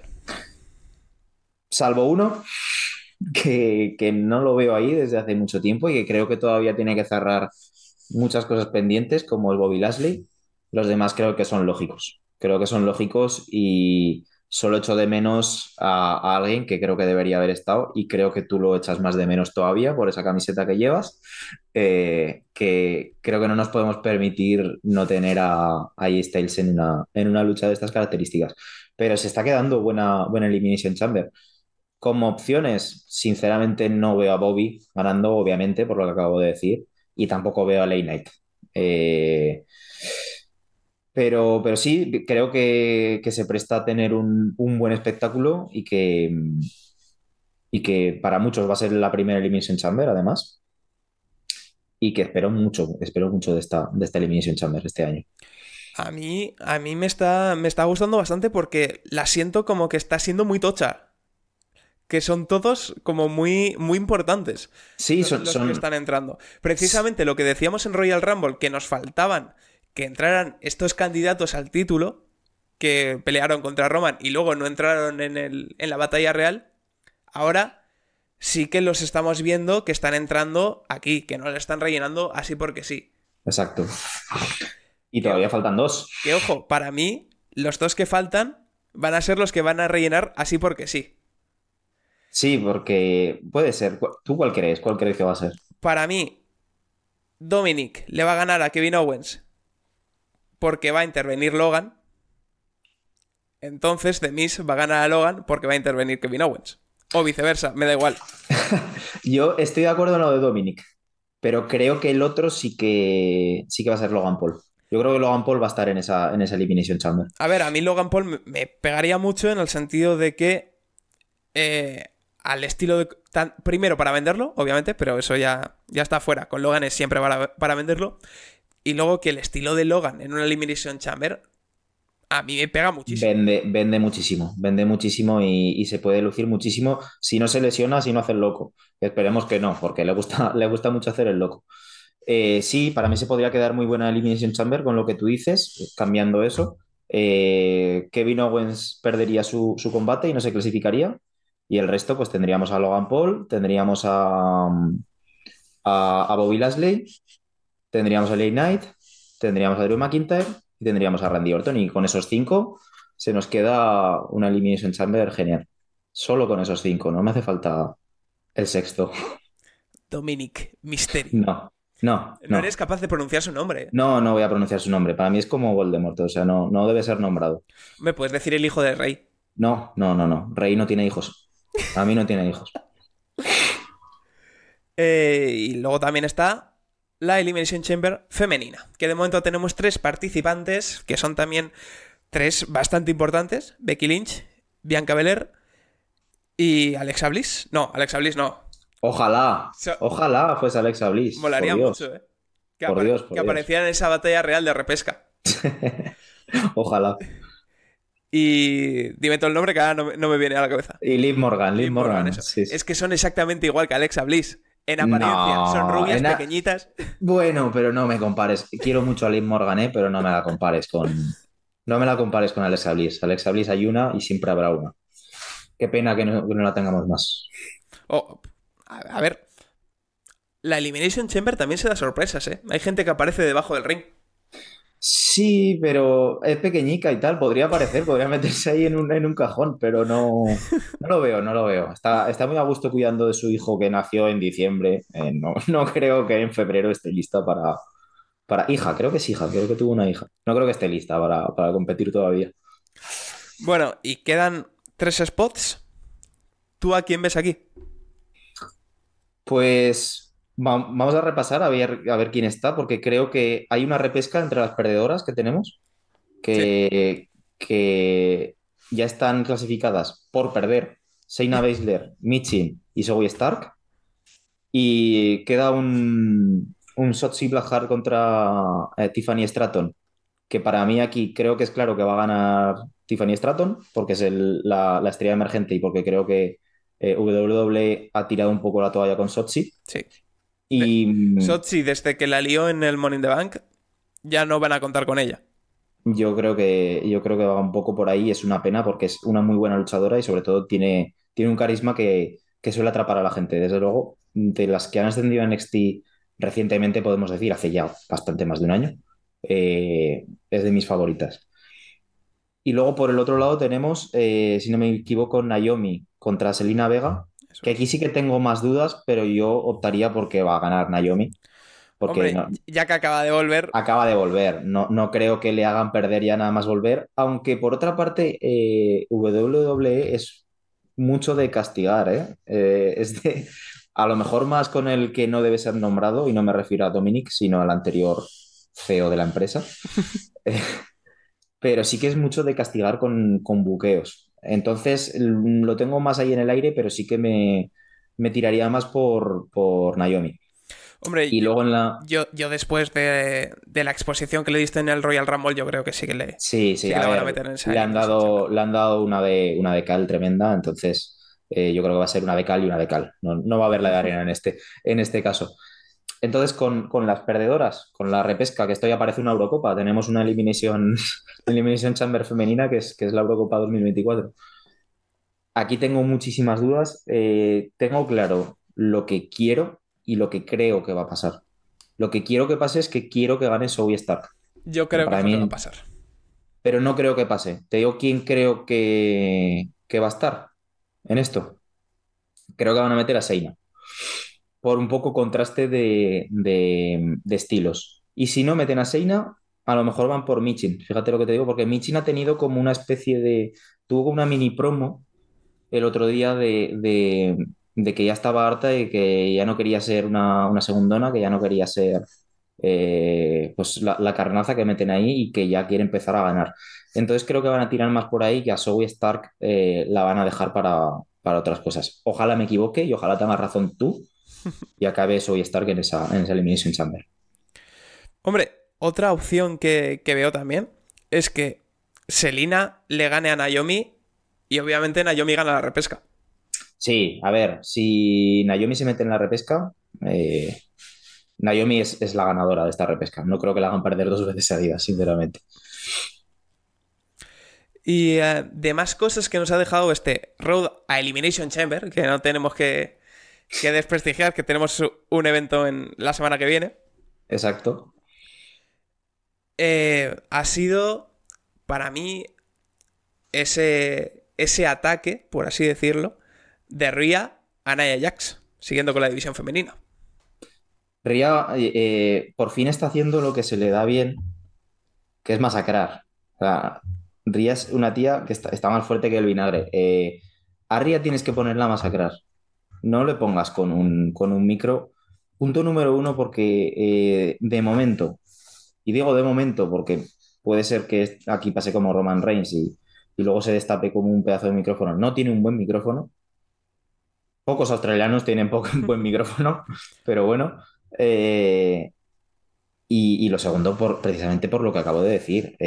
Salvo uno que no lo veo ahí desde hace mucho tiempo y que creo que todavía tiene que cerrar muchas cosas pendientes, como el Bobby Lashley. Los demás creo que son lógicos. Creo que son lógicos y solo echo de menos a alguien que creo que debería haber estado y creo que tú lo echas más de menos todavía por esa camiseta que llevas, que creo que no nos podemos permitir no tener a AJ Styles en una lucha de estas características. Pero se está quedando buena Elimination Chamber. Como opciones, sinceramente no veo a Bobby ganando, obviamente, por lo que acabo de decir, y tampoco veo a LA Knight. Eh, pero sí, creo que se presta a tener un buen espectáculo y que para muchos va a ser la primera Elimination Chamber, además, y que espero mucho de esta Elimination Chamber este año.
A mí me está gustando bastante porque la siento como que está siendo muy tocha. Que son todos como muy, muy importantes
Sí,
los que están entrando. Precisamente lo que decíamos en Royal Rumble, que nos faltaban que entraran estos candidatos al título, que pelearon contra Roman y luego no entraron en la batalla real, ahora sí que los estamos viendo que están entrando aquí, que no le están rellenando así porque sí.
exacto. Y
Que,
todavía faltan dos.
que ojo, para mí, los dos que faltan van a ser los que van a rellenar así porque sí.
Sí, porque puede ser. ¿Tú cuál crees? ¿Cuál crees que va a ser?
Para mí, Dominic le va a ganar a Kevin Owens porque va a intervenir Logan. Entonces The Miz va a ganar a Logan porque va a intervenir Kevin Owens. O viceversa, me da igual.
Yo estoy de acuerdo en lo de Dominic, pero creo que el otro sí que va a ser Logan Paul. Yo creo que Logan Paul va a estar en esa Elimination Chamber.
A ver, a mí Logan Paul me pegaría mucho en el sentido de que al estilo de... primero para venderlo, obviamente, pero eso ya está fuera. Con Logan es siempre para venderlo. Y luego que el estilo de Logan en una Elimination Chamber a mí me pega muchísimo.
Vende muchísimo y se puede lucir muchísimo si no se lesiona, si no hace el loco. Esperemos que no, porque le gusta mucho hacer el loco. Sí, para mí se podría quedar muy buena Elimination Chamber con lo que tú dices, cambiando eso. Kevin Owens perdería su combate y no se clasificaría. Y el resto, pues tendríamos a Logan Paul, tendríamos a Bobby Lashley, tendríamos a LA Knight, tendríamos a Drew McIntyre y tendríamos a Randy Orton. Y con esos cinco se nos queda una Elimination Chamber genial. Solo con esos cinco, no me hace falta el sexto.
Dominic Mysterio.
No, no,
No
no.
eres capaz de pronunciar su nombre, ¿eh?
No, no voy a pronunciar su nombre. Para mí es como Voldemort, o sea, no debe ser nombrado.
Me puedes decir el hijo del rey.
No. Rey no tiene hijos. A mí no tiene hijos.
Y luego también está la Elimination Chamber femenina, que de momento tenemos 3 participantes, que son también 3 bastante importantes: Becky Lynch, Bianca Belair y Alexa Bliss. No, Alexa Bliss no.
Ojalá fuese Alexa Bliss.
Molaría
Por Dios.
mucho, ¿eh?
Por Dios, por
Que
Dios.
apareciera en esa batalla real de repesca.
Ojalá.
Y dime todo el nombre que ahora no me viene a la cabeza.
Y Liv Morgan.
Eso.
Sí, sí.
Es que son exactamente igual que Alexa Bliss. En apariencia,
No,
son rubias, pequeñitas.
Bueno, pero no me compares. Quiero mucho a Liv Morgan, pero no me la compares con. No me la compares con Alexa Bliss. Alexa Bliss hay una y siempre habrá una. Qué pena que no la tengamos más.
Oh, a ver, la Elimination Chamber también se da sorpresas, ¿eh? Hay gente que aparece debajo del ring.
Sí, pero es pequeñica y tal. Podría meterse ahí en un cajón, pero no lo veo, no lo veo. Está muy a gusto cuidando de su hijo que nació en diciembre. No creo que en febrero esté lista para hija, creo que es hija, creo que tuvo una hija. No creo que esté lista para competir todavía.
Bueno, y quedan 3 spots. ¿Tú a quién ves aquí?
Pues vamos a repasar a ver quién está, porque creo que hay una repesca entre las perdedoras que tenemos,
Sí.
que ya están clasificadas por perder Shayna Baszler, Michin y Zoey Stark. Y queda un Shotzi Blackheart contra Tiffany Stratton, que para mí aquí creo que es claro que va a ganar Tiffany Stratton, porque es la estrella emergente y porque creo que WWE ha tirado un poco la toalla con Shotzi.
Sí.
Y
Shotzi, desde que la lió en el Money in the Bank, ya no van a contar con ella.
yo creo que va un poco por ahí. Es una pena porque es una muy buena luchadora y sobre todo tiene un carisma que suele atrapar a la gente. Desde luego, de las que han ascendido a NXT recientemente, podemos decir, hace ya bastante más de un año, es de mis favoritas. Y luego por el otro lado tenemos, si no me equivoco, Naomi contra Selena Vega,
Eso
que aquí
es.
sí que tengo más dudas, pero yo optaría porque va a ganar Naomi, porque
Hombre,
no,
ya que acaba de volver,
acaba de volver. No, no creo que le hagan perder ya nada más volver, aunque por otra parte WWE es mucho de castigar, ¿eh? Es de, a lo mejor más con el que no debe ser nombrado, y no me refiero a Dominic, sino al anterior CEO de la empresa. Pero sí que es mucho de castigar con buqueos. Entonces lo tengo más ahí en el aire, pero sí que me tiraría más por Naomi.
hombre,
Y luego en la...
yo después de la exposición que le diste en el Royal Rumble, yo creo que
Sí,
sí
sí,
que
a
la van a
ver,
meter en esa Elimination Chamber.
le han dado una de cal tremenda, entonces yo creo que va a ser una de cal y una de cal. No, no va a haber la de arena en este caso. Entonces, con las perdedoras, con la repesca, que esto ya parece una Eurocopa, tenemos una Elimination Chamber femenina que es la Eurocopa 2024. Aquí tengo muchísimas dudas. Tengo claro lo que quiero y lo que creo que va a pasar. Lo que quiero que pase es que quiero que gane Zoe Stark.
Yo
Pero
creo que es
para
lo que va a
mí,
pasar.
pero no creo que pase. Te digo quién creo que va a estar en esto. Creo que van a meter a Seina por un poco contraste de estilos. Y si no meten a Seina, a lo mejor van por Michin. Fíjate lo que te digo, porque Michin ha tenido como una especie de... Tuvo una mini promo el otro día de que ya estaba harta y que ya no quería ser una segundona, que ya no quería ser pues la carnaza que meten ahí y que ya quiere empezar a ganar. Entonces creo que van a tirar más por ahí, que a Zoe Stark la van a dejar para otras cosas. Ojalá me equivoque y ojalá tengas razón tú y acabe Zoe Stark en esa Elimination Chamber.
Hombre, otra opción que veo también es que Selina le gane a Naomi y obviamente Naomi gana la repesca.
Sí, a ver, si Naomi se mete en la repesca, eh, Naomi es la ganadora de esta repesca. No creo que la hagan perder dos veces seguidas, sinceramente.
Y de más cosas que nos ha dejado este Road a Elimination Chamber, que no tenemos que desprestigiar, que tenemos un evento en la semana que viene,
Exacto.
ha sido para mí ese ataque, por así decirlo, de Rhea a Nia Jax, siguiendo con la división femenina.
Ria por fin está haciendo lo que se le da bien, que es masacrar. O sea, Ria es una tía que está más fuerte que el vinagre. A Ria tienes que ponerla a masacrar. No le pongas con un micro. Punto número uno, porque de momento, y digo de momento porque puede ser que aquí pase como Roman Reigns y luego se destape como un pedazo de micrófono. No tiene un buen micrófono. Pocos australianos tienen poco, buen micrófono, pero bueno. Eh, y lo segundo, precisamente por lo que acabo de decir.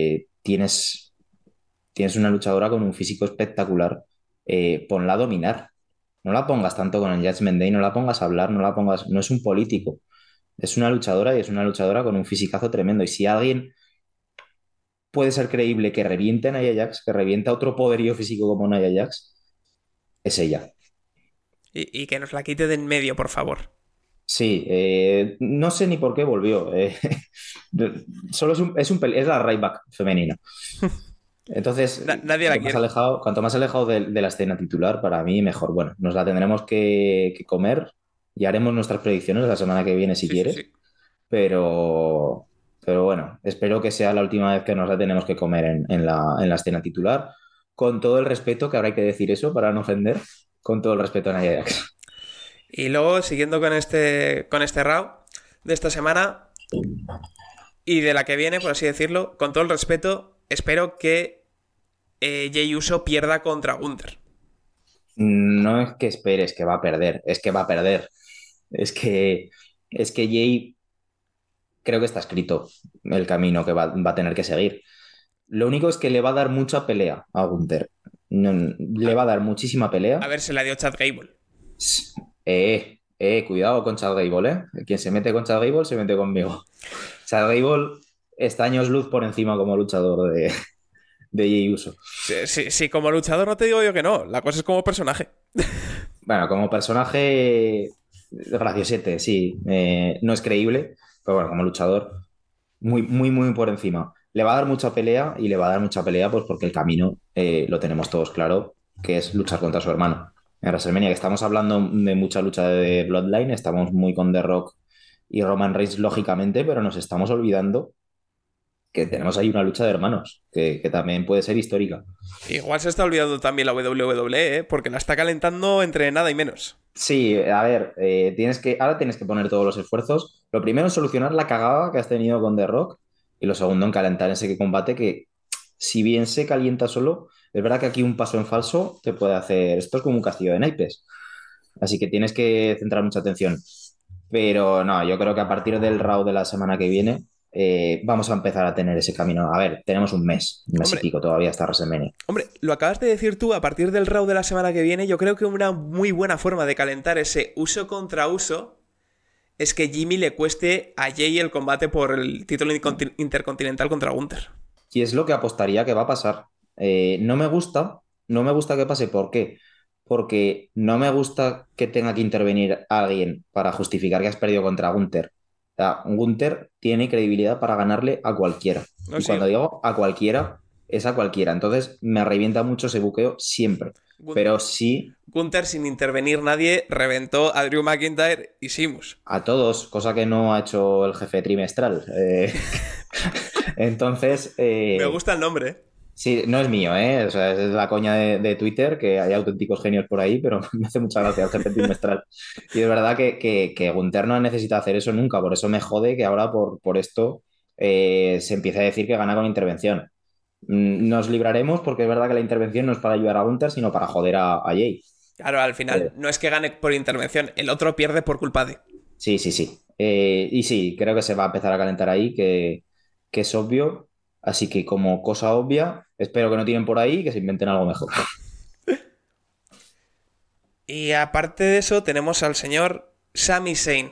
Tienes una luchadora con un físico espectacular. Ponla a dominar. No la pongas tanto con el Judgment Day, no la pongas a hablar, no la pongas. No es un político. Es una luchadora y es una luchadora con un fisicazo tremendo. Y si alguien puede ser creíble que reviente a Nia Jax, que revienta otro poderío físico como Nia Jax, es ella.
Y que nos la quite de en medio, por favor.
Sí, no sé ni por qué volvió. Solo es la Ryback femenina. Entonces,
Nadie la quiere.
cuanto más alejado de la escena titular, para mí mejor. Bueno, nos la tendremos que comer y haremos nuestras predicciones la semana que viene si
Sí, sí,
quieres,
sí.
pero, pero bueno, espero que sea la última vez que nos la tenemos que comer en la escena titular, con todo el respeto, que habrá que decir eso para no ofender, con todo el respeto a Nia Jax.
Y luego, siguiendo con este Raw de esta semana y de la que viene, por así decirlo, con todo el respeto, espero que Jey Uso pierda contra Gunther.
No es que esperes que va a perder, es que va a perder. Es que, es que Jay creo que está escrito el camino que va a tener que seguir. Lo único es que le va a dar mucha pelea a Gunther. Le va a dar muchísima
A
pelea.
ver, se la dio Chad Gable.
Cuidado con Chad Gable, ¿eh? Quien se mete con Chad Gable se mete conmigo. Chad Gable está años luz por encima como luchador de Jey Uso.
Sí, como luchador no te digo yo que no. La cosa es como personaje.
Bueno, como personaje graciosete, sí. No es creíble, pero bueno, como luchador, muy, muy, muy por encima. le va a dar mucha pelea y le va a dar mucha pelea pues porque el camino lo tenemos todos claro, que es luchar contra su hermano. En WrestleMania, que estamos hablando de mucha lucha de Bloodline, estamos muy con The Rock y Roman Reigns, lógicamente, pero nos estamos olvidando que tenemos ahí una lucha de hermanos, que también puede ser histórica.
Igual se está olvidando también la WWE, ¿eh? Porque la está calentando entre nada y menos.
Sí, a ver, ahora tienes que poner todos los esfuerzos. Lo primero es solucionar la cagada que has tenido con The Rock y lo segundo en calentar ese combate que, si bien se calienta solo, es verdad que aquí un paso en falso te puede hacer... Esto es como un castillo de naipes. Así que tienes que centrar mucha atención. Pero no, yo creo que a partir del Raw de la semana que viene vamos a empezar a tener ese camino. A ver, tenemos un mes y
Hombre,
pico todavía hasta WrestleMania.
Hombre, lo acabas de decir tú, a partir del Raw de la semana que viene, yo creo que una muy buena forma de calentar ese uso contra uso es que Jimmy le cueste a Jay el combate por el título intercontinental contra Gunther.
Y es lo que apostaría que va a pasar. No me gusta que pase. ¿Por qué? Porque no me gusta que tenga que intervenir alguien para justificar que has perdido contra Gunther. O sea, Gunther tiene credibilidad para ganarle a cualquiera.
No,
Y
sí,
cuando digo a cualquiera, es a cualquiera. Entonces me revienta mucho ese buqueo siempre. Pero sí
Gunther sin intervenir nadie reventó a Drew McIntyre y Sheamus.
a todos, cosa que no ha hecho el jefe trimestral. Entonces,
Me gusta el nombre, ¿eh?
sí, no es mío, ¿eh? O sea, es la coña de Twitter, que hay auténticos genios por ahí, pero me hace mucha gracia el jefe trimestral. Y es verdad que Gunter no necesita hacer eso nunca, por eso me jode que ahora por esto se empiece a decir que gana con intervención. Nos libraremos porque es verdad que la intervención no es para ayudar a Gunter, sino para joder a Jay.
Claro, al final no es que gane por intervención, el otro pierde por culpa de.
Sí, sí, sí. Y sí, creo que se va a empezar a calentar ahí, que es obvio. Así que como cosa obvia, espero que no tienen por ahí y que se inventen algo mejor.
Y aparte de eso, tenemos al señor Sami Zayn.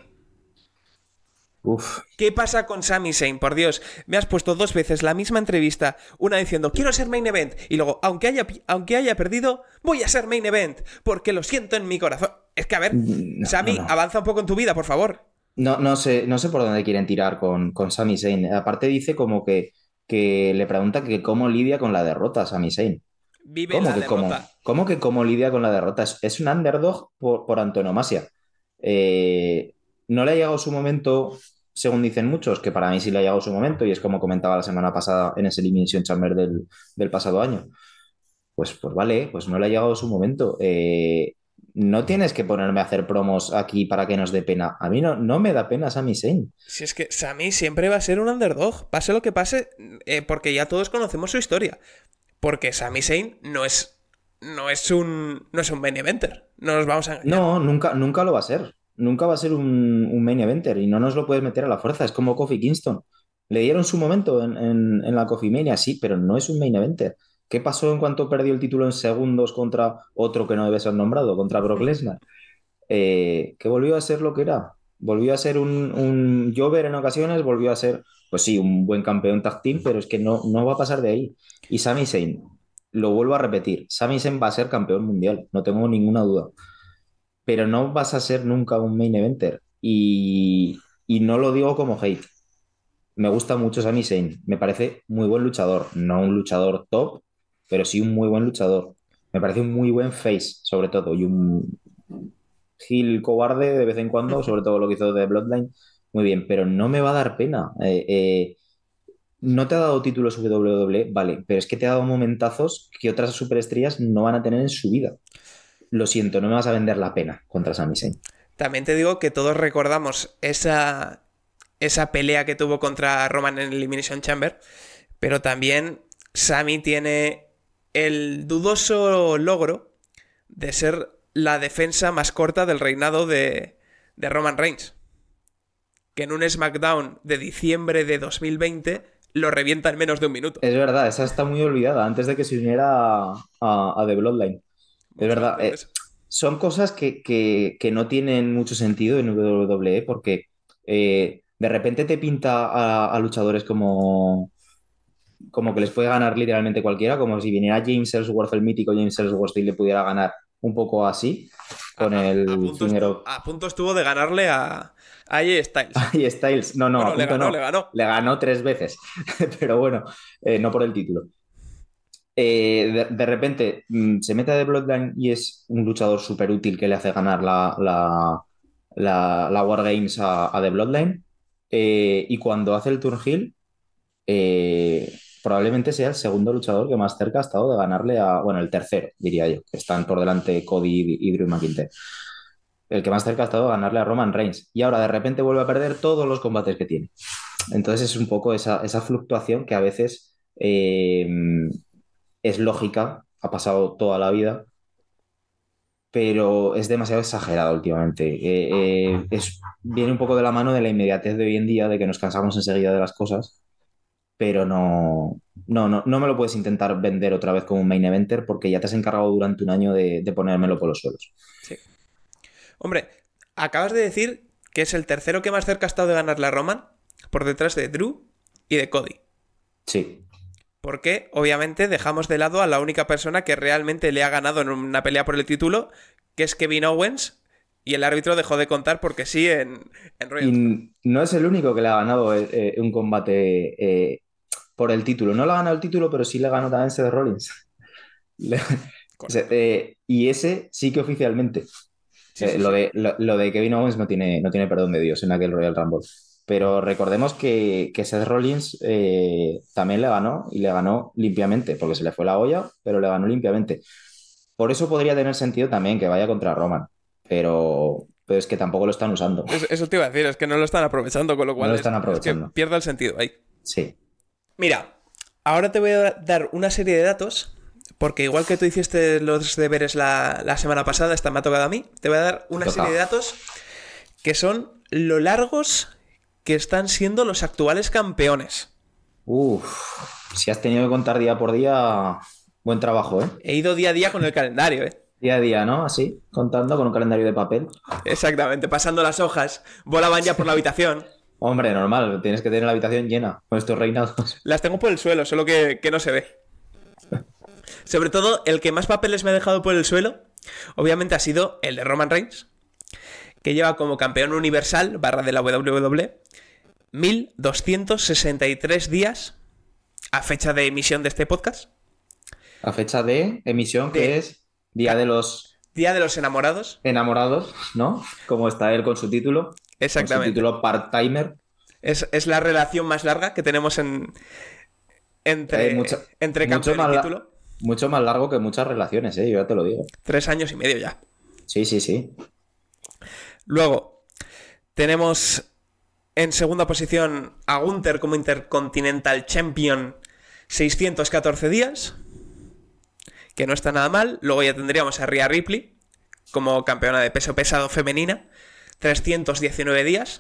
Uf.
¿Qué pasa con Sami Zayn? Por Dios, me has puesto 2 veces la misma entrevista, una diciendo quiero ser main event y luego, aunque haya perdido, voy a ser main event, porque lo siento en mi corazón. Es que, a ver, Sami,
No.
avanza un poco en tu vida, por favor.
No sé por dónde quieren tirar con Sami Zayn. Aparte dice como que le pregunta que cómo lidia con la derrota Sami Zayn.
Vive
¿Cómo
la
que cómo?
derrota.
¿Cómo que cómo lidia con la derrota? Es un underdog por antonomasia. Eh, no le ha llegado su momento, según dicen muchos, que para mí sí le ha llegado su momento, y es como comentaba la semana pasada en ese Elimination Chamber del pasado año. Pues vale, pues no le ha llegado su momento. No tienes que ponerme a hacer promos aquí para que nos dé pena. A mí no me da pena Sami Zayn.
Si es que Sami siempre va a ser un underdog, pase lo que pase, porque ya todos conocemos su historia. Porque Sami Zayn no es un main eventer. No nos vamos a engañar.
No, nunca lo va a ser. Nunca va a ser un main eventer y no nos lo puedes meter a la fuerza. Es como Kofi Kingston. Le dieron su momento en la Coffee Mania, sí, pero no es un main eventer. ¿Qué pasó en cuanto perdió el título en segundos contra otro que no debe ser nombrado, contra Brock Lesnar? Que volvió a ser lo que era. Volvió a ser un Jover en ocasiones, volvió a ser, pues sí, un buen campeón tag team, pero es que no va a pasar de ahí. Y Sami Zayn, lo vuelvo a repetir, Sami Zayn va a ser campeón mundial, no tengo ninguna duda, pero no vas a ser nunca un main eventer. Y no lo digo como hate. Me gusta mucho Sami Zayn, me parece muy buen luchador, no un luchador top, pero sí un muy buen luchador. Me parece un muy buen face, sobre todo, y un heel cobarde de vez en cuando, sobre todo lo que hizo de Bloodline, muy bien, pero no me va a dar pena. No te ha dado títulos WWE, vale, pero es que te ha dado momentazos que otras superestrellas no van a tener en su vida. Lo siento, no me vas a vender la pena contra Sami Zayn.
También te digo que todos recordamos esa pelea que tuvo contra Roman en Elimination Chamber, pero también Sami tiene el dudoso logro de ser la defensa más corta del reinado de Roman Reigns, que en un SmackDown de diciembre de 2020 lo revienta en menos de un minuto.
Es verdad, esa está muy olvidada, antes de que se uniera a The Bloodline. Es verdad, son cosas que no tienen mucho sentido en WWE porque de repente te pinta a luchadores como que les puede ganar literalmente cualquiera, como si viniera James Ellsworth, el mítico James Ellsworth, y le pudiera ganar un poco así. con el
punto a punto estuvo de ganarle a AJ Styles.
AJ Styles, no,
Bueno,
a punto no.
le ganó.
Le ganó 3 veces, pero bueno, no por el título. De repente se mete a The Bloodline y es un luchador súper útil que le hace ganar la War Games a The Bloodline. Y cuando hace el turn heel, probablemente sea el segundo luchador que más cerca ha estado de ganarle bueno, el tercero, diría yo, que están por delante Cody y Drew McIntyre. El que más cerca ha estado de ganarle a Roman Reigns. Y ahora de repente vuelve a perder todos los combates que tiene. Entonces es un poco esa fluctuación que a veces es lógica, ha pasado toda la vida, pero es demasiado exagerado últimamente. Viene un poco de la mano de la inmediatez de hoy en día, de que nos cansamos enseguida de las cosas, pero no me lo puedes intentar vender otra vez como un main eventer porque ya te has encargado durante un año de ponérmelo por los suelos.
Sí. Hombre, acabas de decir que es el tercero que más cerca ha estado de ganarle a Roman, por detrás de Drew y de Cody.
Sí.
Porque, obviamente, dejamos de lado a la única persona que realmente le ha ganado en una pelea por el título, que es Kevin Owens, y el árbitro dejó de contar porque sí en Royal
Y no es el único que le ha ganado un combate por el título. No le ha ganado el título, pero sí le ganó también Seth Rollins. Y ese sí que oficialmente.
Sí.
Lo de Kevin Owens no tiene perdón de Dios en aquel Royal Rumble. Pero recordemos que Seth Rollins también le ganó y le ganó limpiamente, porque se le fue la olla, pero le ganó limpiamente. Por eso podría tener sentido también que vaya contra Roman, pero es que tampoco lo están usando.
Eso te iba a decir, es que no lo están aprovechando, con lo cual
no lo están aprovechando.
Es que pierde el sentido ahí.
Sí.
Mira, ahora te voy a dar una serie de datos, porque igual que tú hiciste los deberes la semana pasada, esta me ha tocado a mí, te voy a dar una serie de datos que son lo largos que están siendo los actuales campeones.
Si has tenido que contar día por día, buen trabajo, ¿eh?
He ido día a día con el calendario, ¿eh?
Día a día, ¿no? Así, contando con un calendario de papel.
Exactamente, pasando las hojas, volaban ya por la habitación.
Hombre, normal, tienes que tener la habitación llena con estos reinados.
Las tengo por el suelo, solo que no se ve. Sobre todo, el que más papeles me ha dejado por el suelo, obviamente ha sido el de Roman Reigns, que lleva como campeón universal, / de la WWE, 1263 días a fecha de emisión de este podcast.
A fecha de emisión, que es Día de los
Enamorados.
Enamorados, ¿no? Como está él con su título.
Exactamente.
Con su título part-timer.
Es la relación más larga que tenemos entre campeón y título.
Mucho más largo que muchas relaciones, yo ya te lo digo.
3 años y medio ya.
Sí.
Luego, tenemos en segunda posición a Gunther como Intercontinental Champion, 614 días, que no está nada mal. Luego ya tendríamos a Rhea Ripley como campeona de peso pesado femenina, 319 días.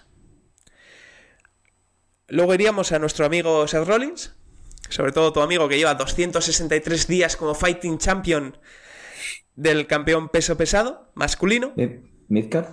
Luego iríamos a nuestro amigo Seth Rollins, sobre todo tu amigo, que lleva 263 días como Fighting Champion del campeón peso pesado masculino.
Midcard.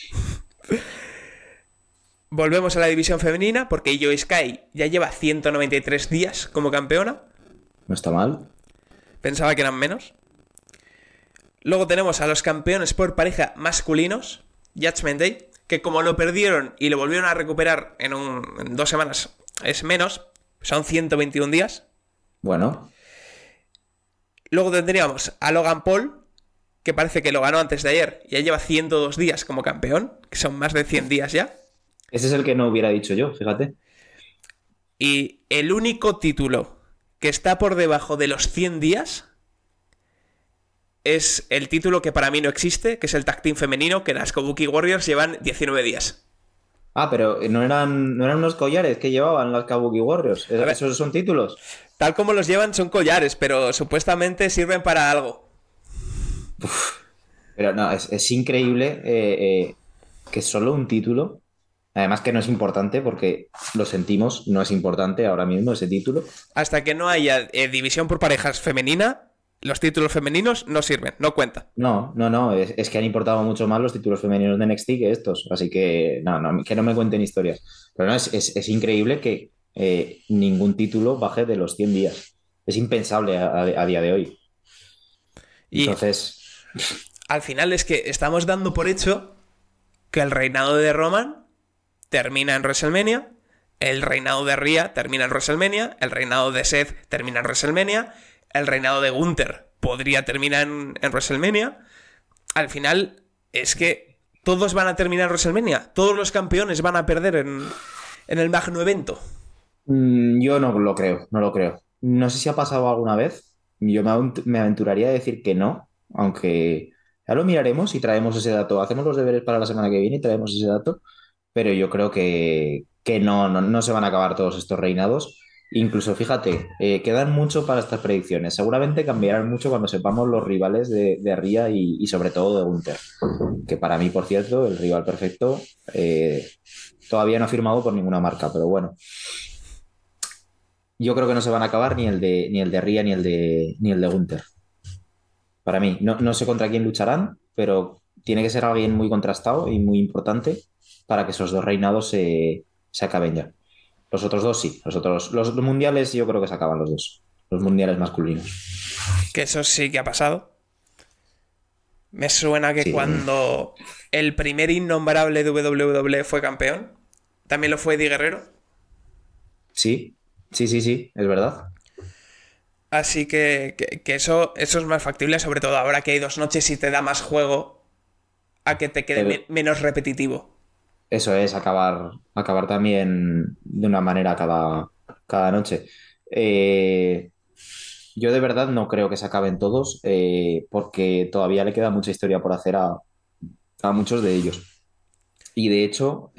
Volvemos a la división femenina porque Io Sky ya lleva 193 días como campeona.
No está mal.
Pensaba que eran menos. Luego tenemos a los campeones por pareja masculinos, Judgment Day, que como lo perdieron y lo volvieron a recuperar en 2 semanas es menos, son 121 días.
Bueno.
Luego tendríamos a Logan Paul, que parece que lo ganó antes de ayer, y ya lleva 102 días como campeón, que son más de 100 días ya.
Ese es el que no hubiera dicho yo, fíjate.
Y el único título que está por debajo de los 100 días es el título que para mí no existe, que es el Tag Team femenino, que las Kabuki Warriors llevan 19 días.
Ah, pero ¿no eran unos collares que llevaban las Kabuki Warriors? ¿Esos son títulos?
Tal como los llevan son collares, pero supuestamente sirven para algo.
Pero no, es increíble que solo un título, además que no es importante porque lo sentimos, no es importante ahora mismo ese título.
Hasta que no haya división por parejas femenina, los títulos femeninos no sirven, no cuentan.
No, es que han importado mucho más los títulos femeninos de NXT que estos, así que que no me cuenten historias. Pero no, es increíble que ningún título baje de los 100 días. Es impensable a día de hoy. Entonces...
al final es que estamos dando por hecho que el reinado de Roman termina en WrestleMania, el reinado de Rhea termina en WrestleMania, el reinado de Seth termina en WrestleMania, el reinado de Gunther podría terminar en WrestleMania. Al final es que todos van a terminar en WrestleMania, todos los campeones van a perder en el magno evento.
Yo no lo creo, no lo creo. No sé si ha pasado alguna vez. Yo me aventuraría a decir que no, aunque ya lo miraremos y traemos ese dato. Hacemos los deberes para la semana que viene y traemos ese dato, pero yo creo que no se van a acabar todos estos reinados. Incluso, fíjate, quedan mucho para estas predicciones. Seguramente cambiarán mucho cuando sepamos los rivales de Rhea y sobre todo de Gunther, que para mí, por cierto, el rival perfecto todavía no ha firmado por ninguna marca, pero bueno. Yo creo que no se van a acabar ni el de Rhea ni el de Gunther. Para mí, no sé contra quién lucharán, pero tiene que ser alguien muy contrastado y muy importante para que esos dos reinados se acaben ya. Los otros dos sí, los mundiales yo creo que se acaban los dos, los mundiales masculinos.
Que eso sí que ha pasado. Me suena que
Sí.
cuando el primer innombrable de WWE fue campeón, también lo fue Eddie Guerrero.
Sí, es verdad.
Así que eso es más factible, sobre todo ahora que hay 2 noches y te da más juego a que te quede menos repetitivo.
Eso es, acabar también de una manera cada noche. Yo de verdad no creo que se acaben todos, porque todavía le queda mucha historia por hacer a muchos de ellos. Y de hecho,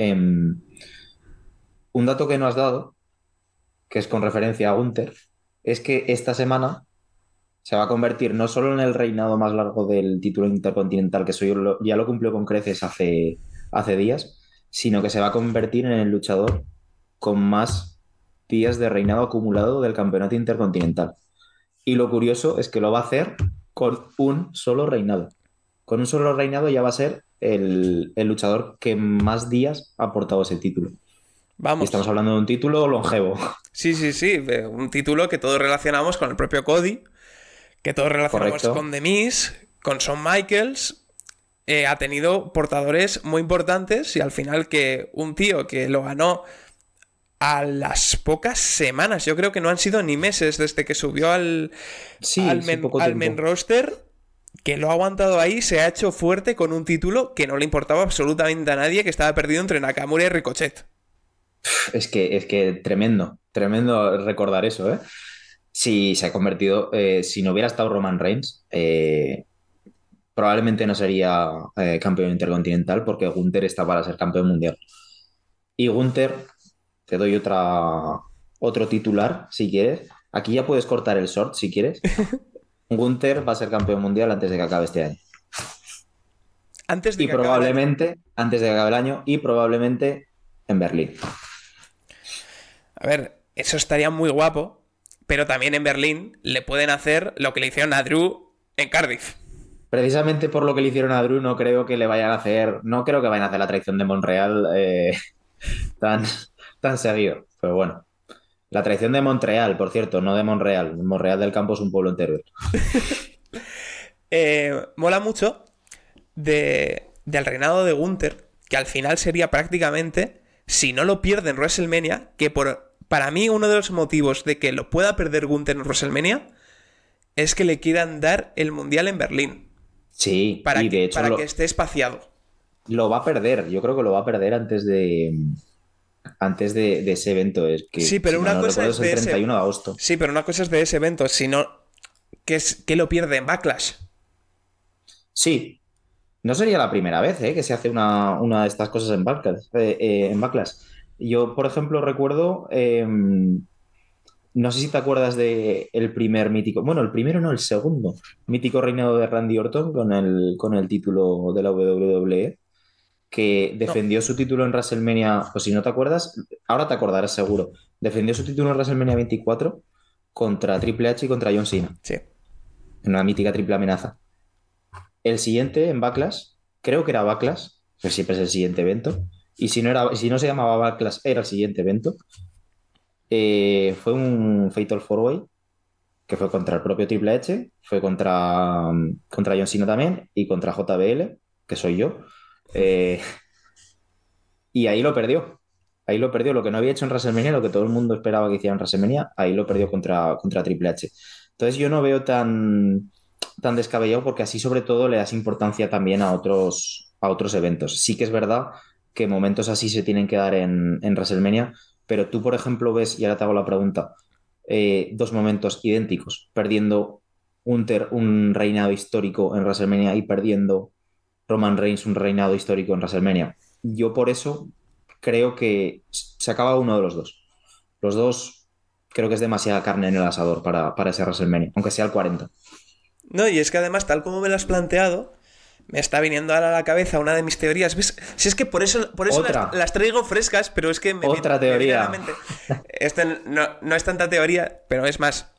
un dato que no has dado, que es con referencia a Gunther, es que esta semana se va a convertir no solo en el reinado más largo del título intercontinental, que eso ya lo cumplió con creces hace días, sino que se va a convertir en el luchador con más días de reinado acumulado del campeonato intercontinental. Y lo curioso es que lo va a hacer con un solo reinado. Con un solo reinado ya va a ser el luchador que más días ha portado ese título. Y
Vamos.
estamos hablando de un título longevo.
Sí. Un título que todos relacionamos con el propio Cody, que todos relacionamos
Correcto.
con The Miz, con Shawn Michaels. Ha tenido portadores muy importantes y al final que un tío que lo ganó a las pocas semanas, yo creo que no han sido ni meses desde que subió al
poco
al
tiempo.
main roster, que lo ha aguantado ahí, se ha hecho fuerte con un título que no le importaba absolutamente a nadie, que estaba perdido entre Nakamura y Ricochet.
Es que tremendo recordar eso, ¿eh? Si se ha convertido, si no hubiera estado Roman Reigns, probablemente no sería campeón intercontinental porque Gunther está para ser campeón mundial. Y Gunther, te doy otro titular si quieres. Aquí ya puedes cortar el short si quieres. Gunther va a ser campeón mundial antes de que acabe este año.
Antes de
Y
que acabe el año.
probablemente, antes de que acabe el año, y probablemente en Berlín.
A ver, eso estaría muy guapo, pero también en Berlín le pueden hacer lo que le hicieron a Drew en Cardiff.
Precisamente por lo que le hicieron a Drew, no creo que vayan a hacer la traición de Montreal tan seguido. Pero bueno, la traición de Montreal, por cierto, no de Monreal. Monreal del Campo es un pueblo entero.
Mola mucho del reinado de Gunther, que al final sería prácticamente, si no lo pierde en WrestleMania, que para mí uno de los motivos de que lo pueda perder Gunther en WrestleMania es que le quieran dar el Mundial en Berlín.
Sí,
Para
y de hecho
que esté espaciado.
lo va a perder. Yo creo que lo va a perder antes de ese evento. Es que,
Sí, pero
si
una
no
cosa
recuerdo,
es
el
de
31 de agosto.
Sí, pero una cosa es de ese evento, sino que lo pierde en Backlash.
Sí, no sería la primera vez que se hace una de estas cosas en Backlash. Yo, por ejemplo, recuerdo, no sé si te acuerdas de el primer mítico, bueno, el primero no, el segundo mítico reinado de Randy Orton con el título de la WWE, que
No.
defendió su título en WrestleMania, pues si no te acuerdas, ahora te acordarás seguro, defendió su título en WrestleMania 24 contra Triple H y contra John Cena,
Sí.
en una mítica triple amenaza. El siguiente en Backlash, creo que era Backlash, que siempre es el siguiente evento, y si no se llamaba Backlash, era el siguiente evento. Fue un Fatal 4-Way que fue contra el propio Triple H, fue contra John Cena también y contra JBL, que soy yo. Eh, y ahí lo perdió. Ahí lo perdió. Lo que no había hecho en WrestleMania, lo que todo el mundo esperaba que hiciera en WrestleMania, ahí lo perdió contra Triple H. Entonces yo no veo tan descabellado porque así sobre todo le das importancia también a otros eventos. Sí que es verdad que momentos así se tienen que dar en WrestleMania, pero tú, por ejemplo, ves, y ahora te hago la pregunta, dos momentos idénticos, perdiendo un reinado histórico en WrestleMania y perdiendo Roman Reigns un reinado histórico en WrestleMania. Yo por eso creo que se acaba uno de los dos. Los dos creo que es demasiada carne en el asador para ese WrestleMania, aunque sea el 40.
No, y es que además, tal como me lo has planteado, me está viniendo ahora a la cabeza una de mis teorías. ¿Ves? Si es que por eso las traigo frescas, pero es que
Otra teoría.
me viene a la mente. Esto no es tanta teoría, pero es más.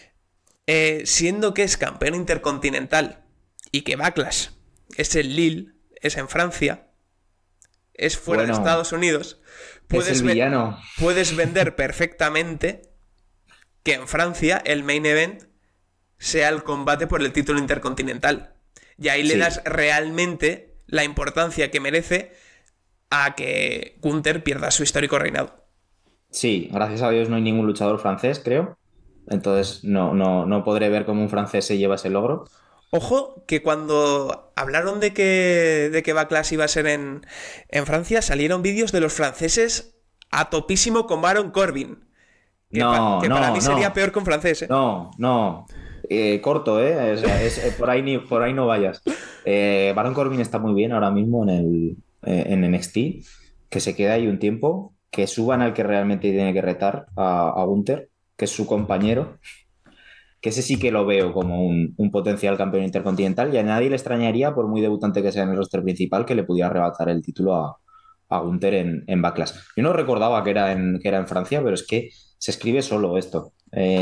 Siendo que es campeón intercontinental y que Backlash es en Lille, es en Francia, es fuera de Estados Unidos,
es el villano.
Puedes vender perfectamente que en Francia el main event sea el combate por el título intercontinental. Y ahí le das realmente la importancia que merece a que Gunther pierda su histórico reinado.
Sí, gracias a Dios no hay ningún luchador francés, creo. Entonces no podré ver cómo un francés se lleva ese logro.
Ojo, que cuando hablaron de que Backlash iba a ser en Francia, salieron vídeos de los franceses a topísimo con Baron Corbin. Que para mí sería peor que un francés, ¿eh?
No. Corto, ¿eh? Por ahí no vayas. Baron Corbin está muy bien ahora mismo en NXT, que se queda ahí un tiempo, que suban al que realmente tiene que retar a Gunther, que es su compañero, que ese sí que lo veo como un potencial campeón intercontinental y a nadie le extrañaría, por muy debutante que sea en el roster principal, que le pudiera arrebatar el título a Gunther en Backlash. Yo no recordaba que era en Francia, pero es que se escribe solo esto.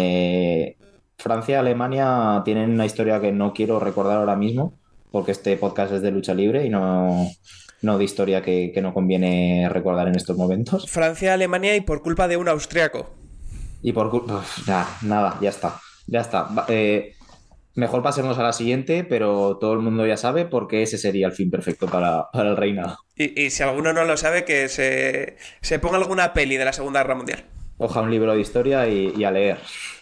Francia y Alemania tienen una historia que no quiero recordar ahora mismo, porque este podcast es de lucha libre y no de historia que no conviene recordar en estos momentos.
Francia, Alemania y por culpa de un austriaco.
Y por culpa... Nada, ya está. Mejor pasemos a la siguiente, pero todo el mundo ya sabe porque ese sería el fin perfecto para el reinado.
Y si alguno no lo sabe, que se ponga alguna peli de la Segunda Guerra Mundial.
Coja un libro de historia y a leer.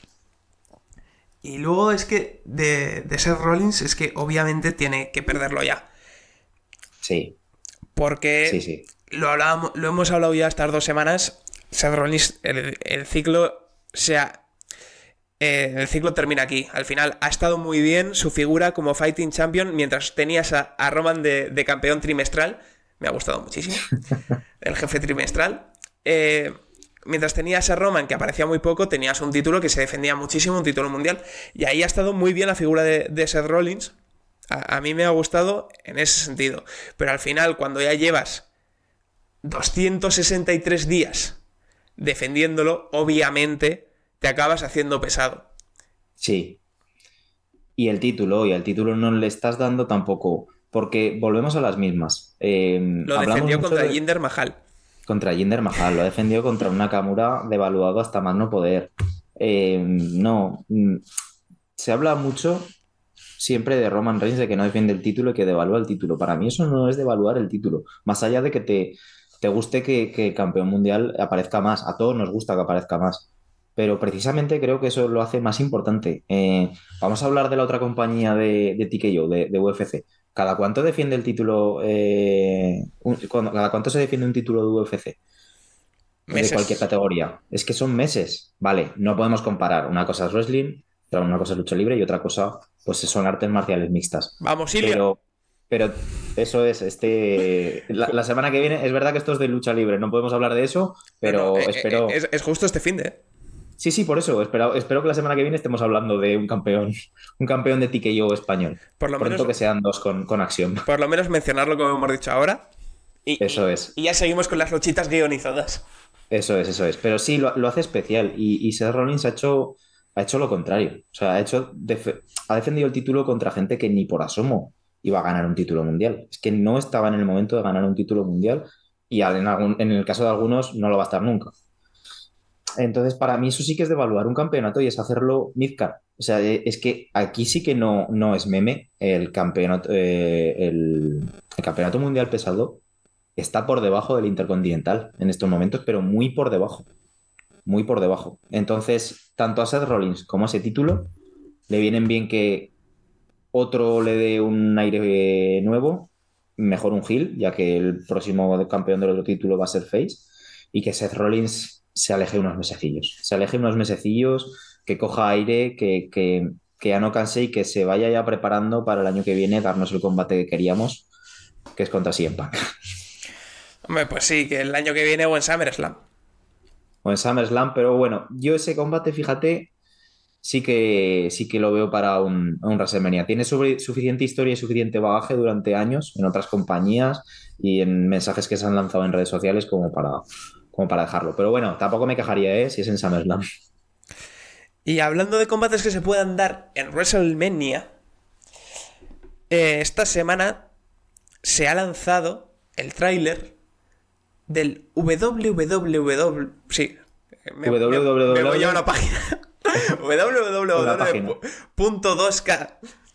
Y luego es que de Seth Rollins es que obviamente tiene que perderlo ya.
Sí.
Porque
sí.
Lo hemos hablado ya estas 2 semanas. Seth Rollins, el ciclo el ciclo termina aquí. Al final ha estado muy bien su figura como Fighting Champion mientras tenías a Roman de campeón trimestral. Me ha gustado muchísimo. El jefe trimestral. Mientras tenías a Roman, que aparecía muy poco, tenías un título que se defendía muchísimo, un título mundial. Y ahí ha estado muy bien la figura de Seth Rollins. A mí me ha gustado en ese sentido. Pero al final, cuando ya llevas 263 días defendiéndolo, obviamente te acabas haciendo pesado.
Sí. Y el título no le estás dando tampoco, porque volvemos a las mismas.
Lo defendió contra Jinder Mahal.
Contra Jinder Mahal, lo ha defendido contra un Nakamura devaluado hasta más no poder. Se habla mucho siempre de Roman Reigns, de que no defiende el título y que devalúa el título. Para mí eso no es devaluar el título. Más allá de que te guste que el campeón mundial aparezca más. A todos nos gusta que aparezca más. Pero precisamente creo que eso lo hace más importante. Vamos a hablar de la otra compañía de TKO, de UFC. ¿Cada cuánto defiende el título? ¿Cada cuánto se defiende un título de UFC?
Meses.
De cualquier categoría. Es que son meses. Vale, no podemos comparar. Una cosa es wrestling, una cosa es lucha libre y otra cosa pues son artes marciales mixtas.
Vamos, Ilya.
Pero eso es, la semana que viene, es verdad que esto es de lucha libre, no podemos hablar de eso, pero espero...
Es justo este fin de...
Sí, por eso, espero que la semana que viene estemos hablando de un campeón de TKO español.
Por lo
Pronto
menos,
que sean 2 con acción.
Por lo menos mencionarlo como hemos dicho ahora.
Eso es.
Y ya seguimos con las luchitas guionizadas.
Eso es. Pero sí, lo hace especial. Y Seth Rollins ha hecho lo contrario. O sea, ha defendido el título contra gente que ni por asomo iba a ganar un título mundial. Es que no estaba en el momento de ganar un título mundial y en el caso de algunos no lo va a estar nunca. Entonces, para mí eso sí que es devaluar un campeonato y es hacerlo midcard. O sea, es que aquí sí que no es meme. El campeonato mundial pesado está por debajo del Intercontinental en estos momentos, pero muy por debajo. Muy por debajo. Entonces, tanto a Seth Rollins como a ese título le vienen bien que otro le dé un aire nuevo, mejor un heel, ya que el próximo campeón del otro título va a ser Face, y que Seth Rollins se aleje unos mesecillos. Se aleje unos mesecillos, que coja aire, que ya no canse y que se vaya ya preparando para el año que viene darnos el combate que queríamos, que es contra CM Punk.
Hombre, pues sí, que el año que viene o en SummerSlam.
O en SummerSlam, pero bueno, yo ese combate, fíjate, sí que lo veo para un WrestleMania. Tiene suficiente historia y suficiente bagaje durante años en otras compañías y en mensajes que se han lanzado en redes sociales como para dejarlo. Pero bueno, tampoco me quejaría, si es en SummerSlam.
Y hablando de combates que se puedan dar en WrestleMania, esta semana se ha lanzado el tráiler del www. Sí, me voy a una página. www.2K.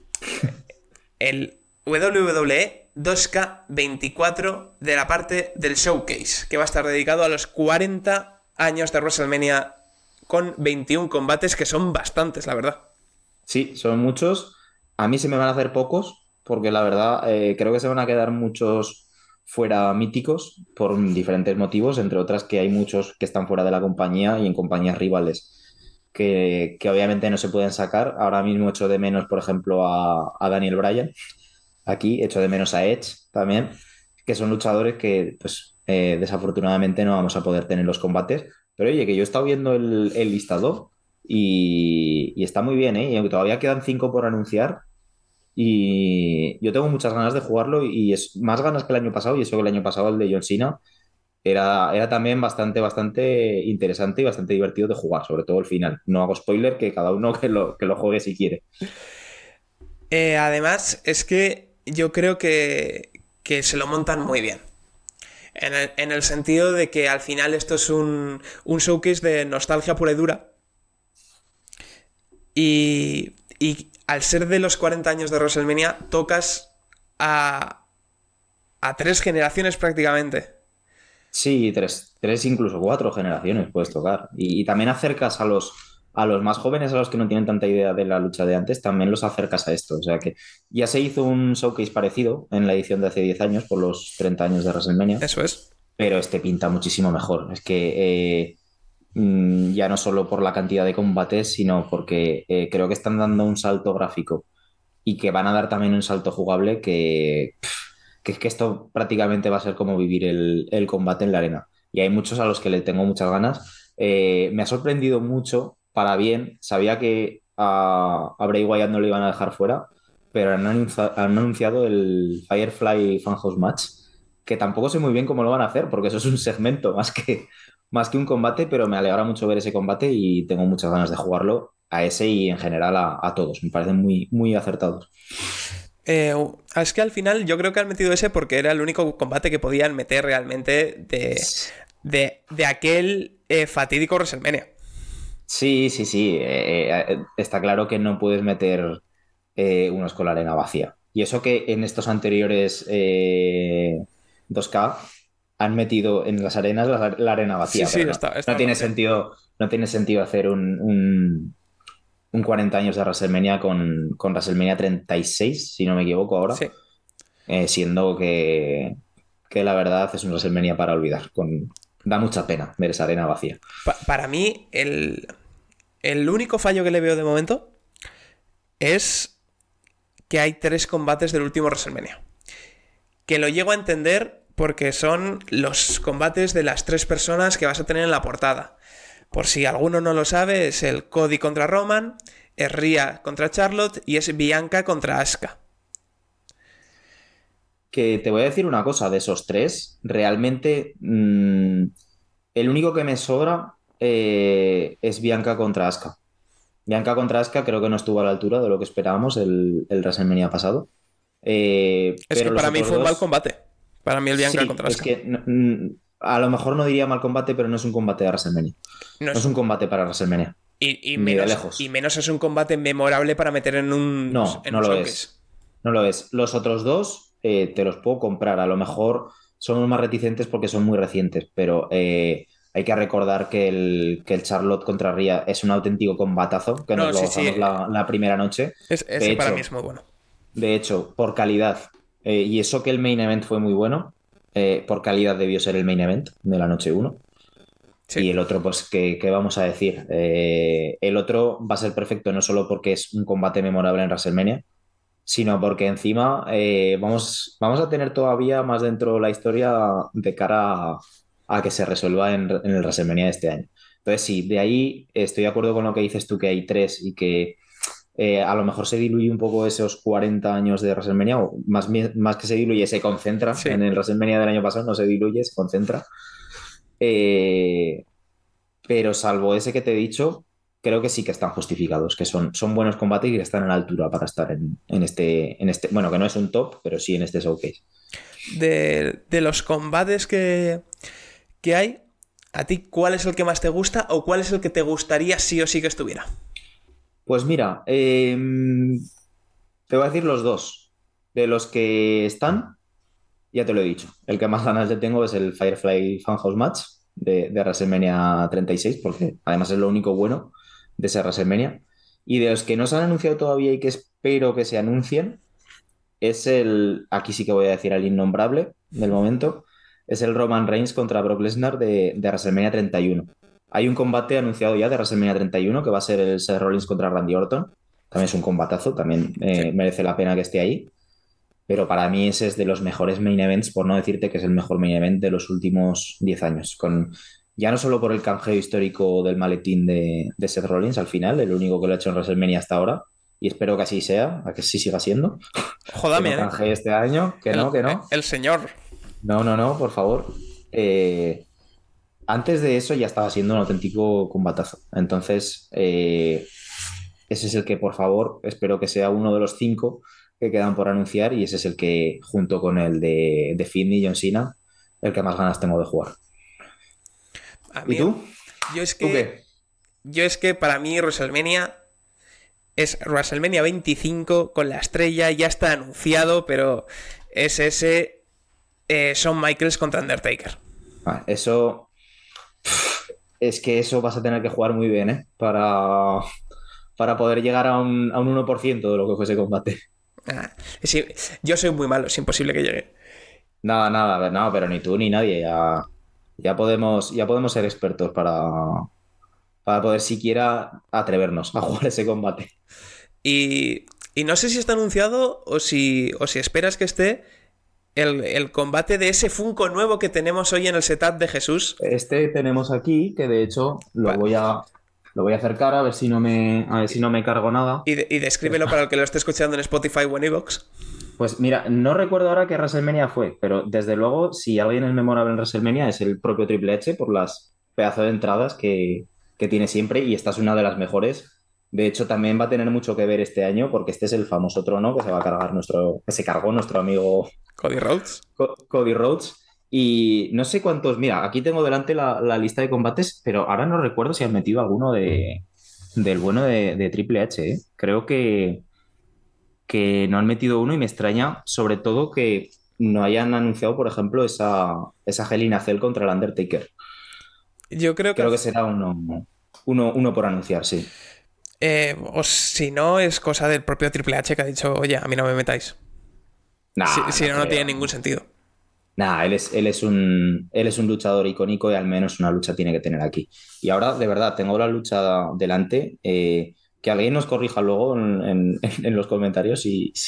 El WWE 2K24 de la parte del Showcase, que va a estar dedicado a los 40 años de WrestleMania con 21 combates, que son bastantes, la verdad.
Sí, son muchos. A mí se me van a hacer pocos, porque la verdad creo que se van a quedar muchos fuera míticos por diferentes motivos, entre otras que hay muchos que están fuera de la compañía y en compañías rivales que obviamente no se pueden sacar. Ahora mismo echo de menos, por ejemplo, a Daniel Bryan. Aquí echo de menos a Edge también, que son luchadores que pues desafortunadamente no vamos a poder tener los combates. Pero oye, que yo he estado viendo el listado y está muy bien, ¿eh? Y aunque todavía quedan 5 por anunciar, y yo tengo muchas ganas de jugarlo y es más ganas que el año pasado, y eso que el año pasado el de John Cena era también bastante interesante y bastante divertido de jugar, sobre todo el final. No hago spoiler, que cada uno que lo juegue si quiere.
Además, es que yo creo que se lo montan muy bien. En el sentido de que al final esto es un showcase de nostalgia pura y dura. Y al ser de los 40 años de WrestleMania, tocas a 3 generaciones prácticamente.
Sí, tres, incluso 4 generaciones puedes tocar. Y también acercas a los más jóvenes, a los que no tienen tanta idea de la lucha de antes, también los acercas a esto. O sea que ya se hizo un showcase parecido en la edición de hace 10 años, por los 30 años de WrestleMania.
Eso es.
Pero este pinta muchísimo mejor. Es que ya no solo por la cantidad de combates, sino porque creo que están dando un salto gráfico y que van a dar también un salto jugable que es que esto prácticamente va a ser como vivir el combate en la arena. Y hay muchos a los que le tengo muchas ganas. Me ha sorprendido mucho, para bien. Sabía que a Bray Wyatt no le iban a dejar fuera, pero han anunciado el Firefly Funhouse Match, que tampoco sé muy bien cómo lo van a hacer, porque eso es un segmento más que un combate, pero me alegra mucho ver ese combate y tengo muchas ganas de jugarlo a ese y en general a todos. Me parecen muy, muy acertados.
Es que al final yo creo que han metido ese porque era el único combate que podían meter realmente de aquel fatídico WrestleMania.
Sí. Está claro que no puedes meter unos con la arena vacía. Y eso que en estos anteriores 2K han metido en las arenas la arena vacía.
Sí,
pero no tiene sentido, no tiene sentido hacer un 40 años de WrestleMania con WrestleMania 36, si no me equivoco ahora.
Sí.
Siendo que la verdad es un WrestleMania para olvidar. Da mucha pena ver esa arena vacía.
Para mí, el único fallo que le veo de momento es que hay 3 combates del último WrestleMania. Que lo llego a entender porque son los combates de las 3 personas que vas a tener en la portada. Por si alguno no lo sabe, es el Cody contra Roman, es Rhea contra Charlotte y es Bianca contra Asuka.
Que te voy a decir una cosa, de esos 3, realmente el único que me sobra es Bianca contra Asuka. Bianca contra Asuka creo que no estuvo a la altura de lo que esperábamos el WrestleMania pasado.
Es que para mí fue un mal combate. Para mí el Bianca contra Asuka.
Es que a lo mejor no diría mal combate, pero no es un combate de WrestleMania. No es un combate para WrestleMania.
Y
Ni de
menos,
lejos.
y menos es un combate memorable para meter en un
No,
en
no
un
lo
showcase.
es. No lo es. Los otros dos te los puedo comprar. A lo mejor son más reticentes porque son muy recientes, pero hay que recordar que el Charlotte contra Rhea es un auténtico combatazo, que nos
No,
lo
sí, sí.
gozamos la primera noche. De
Ese para mí
hecho,
es muy bueno.
por calidad, y eso que el main event fue muy bueno, por calidad debió ser el main event de la noche uno.
Sí.
Y el otro, pues, ¿qué vamos a decir? El otro va a ser perfecto no solo porque es un combate memorable en WrestleMania, sino porque encima vamos a tener todavía más dentro la historia de cara a que se resuelva en el WrestleMania de este año. Entonces, sí, de ahí estoy de acuerdo con lo que dices tú, que hay tres y que a lo mejor se diluye un poco esos 40 años de WrestleMania, o más que se diluye, se concentra
Sí.
en el WrestleMania del año pasado, no se diluye, se concentra. Eh, pero salvo ese que te he dicho, creo que sí que están justificados, que son buenos combates y que están a la altura para estar en este, bueno, que no es un top, pero sí en este showcase.
De los combates que hay, ¿a ti cuál es el que más te gusta o cuál es el que te gustaría sí o sí que estuviera?
Pues mira, te voy a decir los dos. De los que están, ya te lo he dicho. El que más ganas le tengo es el Firefly Funhouse Match de WrestleMania 36, porque además es lo único bueno de ese WrestleMania. Y de los que no se han anunciado todavía y que espero que se anuncien, aquí sí que voy a decir al innombrable del momento, es el Roman Reigns contra Brock Lesnar de WrestleMania 31. Hay un combate anunciado ya de WrestleMania 31 que va a ser el Seth Rollins contra Randy Orton. También es un combatazo, también
Sí.
merece la pena que esté ahí. Pero para mí ese es de los mejores main events, por no decirte que es el mejor main event de los últimos 10 años. Ya no solo por el canjeo histórico del maletín de Seth Rollins al final, el único que lo ha hecho en WrestleMania hasta ahora, y espero que así sea, a que sí siga siendo.
Ojo,
Que no
Damian,
canjee este año, que no, que no.
El señor.
No, no, no, por favor. Antes de eso ya estaba siendo un auténtico combatazo. Entonces, ese es el que, por favor, espero que sea uno de los 5 que quedan por anunciar y ese es el que, junto con el de Finn y John Cena, el que más ganas tengo de jugar.
A
¿Y
mí,
tú?
yo es
¿Tú
que,
qué?
yo es que para mí WrestleMania es WrestleMania 25 con la estrella, ya está anunciado, pero es ese Shawn Michaels contra Undertaker.
Eso es que eso vas a tener que jugar muy bien, ¿eh? Para poder llegar a un 1% de lo que fuese combate.
Ah, sí, yo soy muy malo, es imposible que llegue.
Nada, nada, a ver, no, pero ni tú ni nadie. Ya podemos ser expertos para poder siquiera atrevernos a jugar ese combate.
Y no sé si está anunciado o si esperas que esté el combate de ese Funko nuevo que tenemos hoy en el setup de Jesús.
Este tenemos aquí, que de hecho
Va.
lo voy a acercar a ver si no me cargo nada.
Y descríbelo para el que lo esté escuchando en Spotify o en iVoox.
Pues mira, no recuerdo ahora qué WrestleMania fue, pero desde luego, si alguien es memorable en WrestleMania es el propio Triple H por las pedazos de entradas que tiene siempre y esta es una de las mejores. De hecho, también va a tener mucho que ver este año porque este es el famoso trono que se cargó nuestro amigo
Cody Rhodes.
Cody Rhodes. Y no sé cuántos, mira, aquí tengo delante la lista de combates, pero ahora no recuerdo si han metido alguno del bueno de Triple H, ¿eh? Creo que no han metido uno y me extraña, sobre todo que no hayan anunciado, por ejemplo, esa Hell in a Cell contra el Undertaker.
Yo creo que
Creo que será uno por anunciar, sí.
o si no, es cosa del propio Triple H que ha dicho, oye, a mí no me metáis.
Nah,
Si no, no
creo.
tiene ningún sentido.
Nah, él es un luchador icónico y al menos una lucha tiene que tener aquí. Y ahora, de verdad, tengo la lucha delante. Que alguien nos corrija luego en los comentarios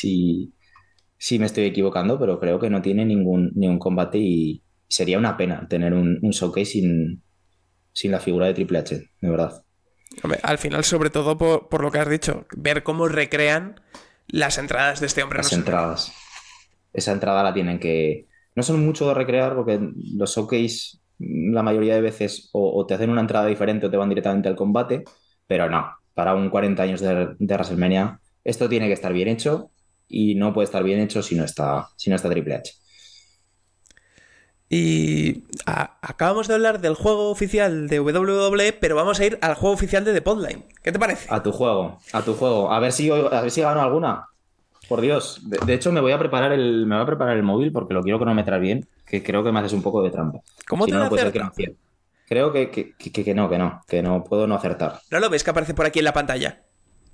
si me estoy equivocando, pero creo que no tiene ningún combate y sería una pena tener un showcase sin la figura de Triple H, de verdad.
Hombre, al final, sobre todo por lo que has dicho, ver cómo recrean las entradas de este hombre.
Las
no sé.
entradas. Esa entrada la tienen que... No son mucho de recrear porque los showcase la mayoría de veces o te hacen una entrada diferente o te van directamente al combate, pero no, para un 40 años de WrestleMania esto tiene que estar bien hecho y no puede estar bien hecho si no está Triple H.
Y acabamos de hablar del juego oficial de WWE, pero vamos a ir al juego oficial de The Podline. ¿Qué te parece?
A tu juego. A ver si gano alguna. Por Dios. De hecho, me voy a preparar el móvil porque lo quiero cronometrar bien, que creo que me haces un poco de trampa.
¿Cómo
Si
te
no,
lo
no puede ser que
acerta?
no acierto. Creo que no puedo no acertar.
¿No lo ves que aparece por aquí en la pantalla?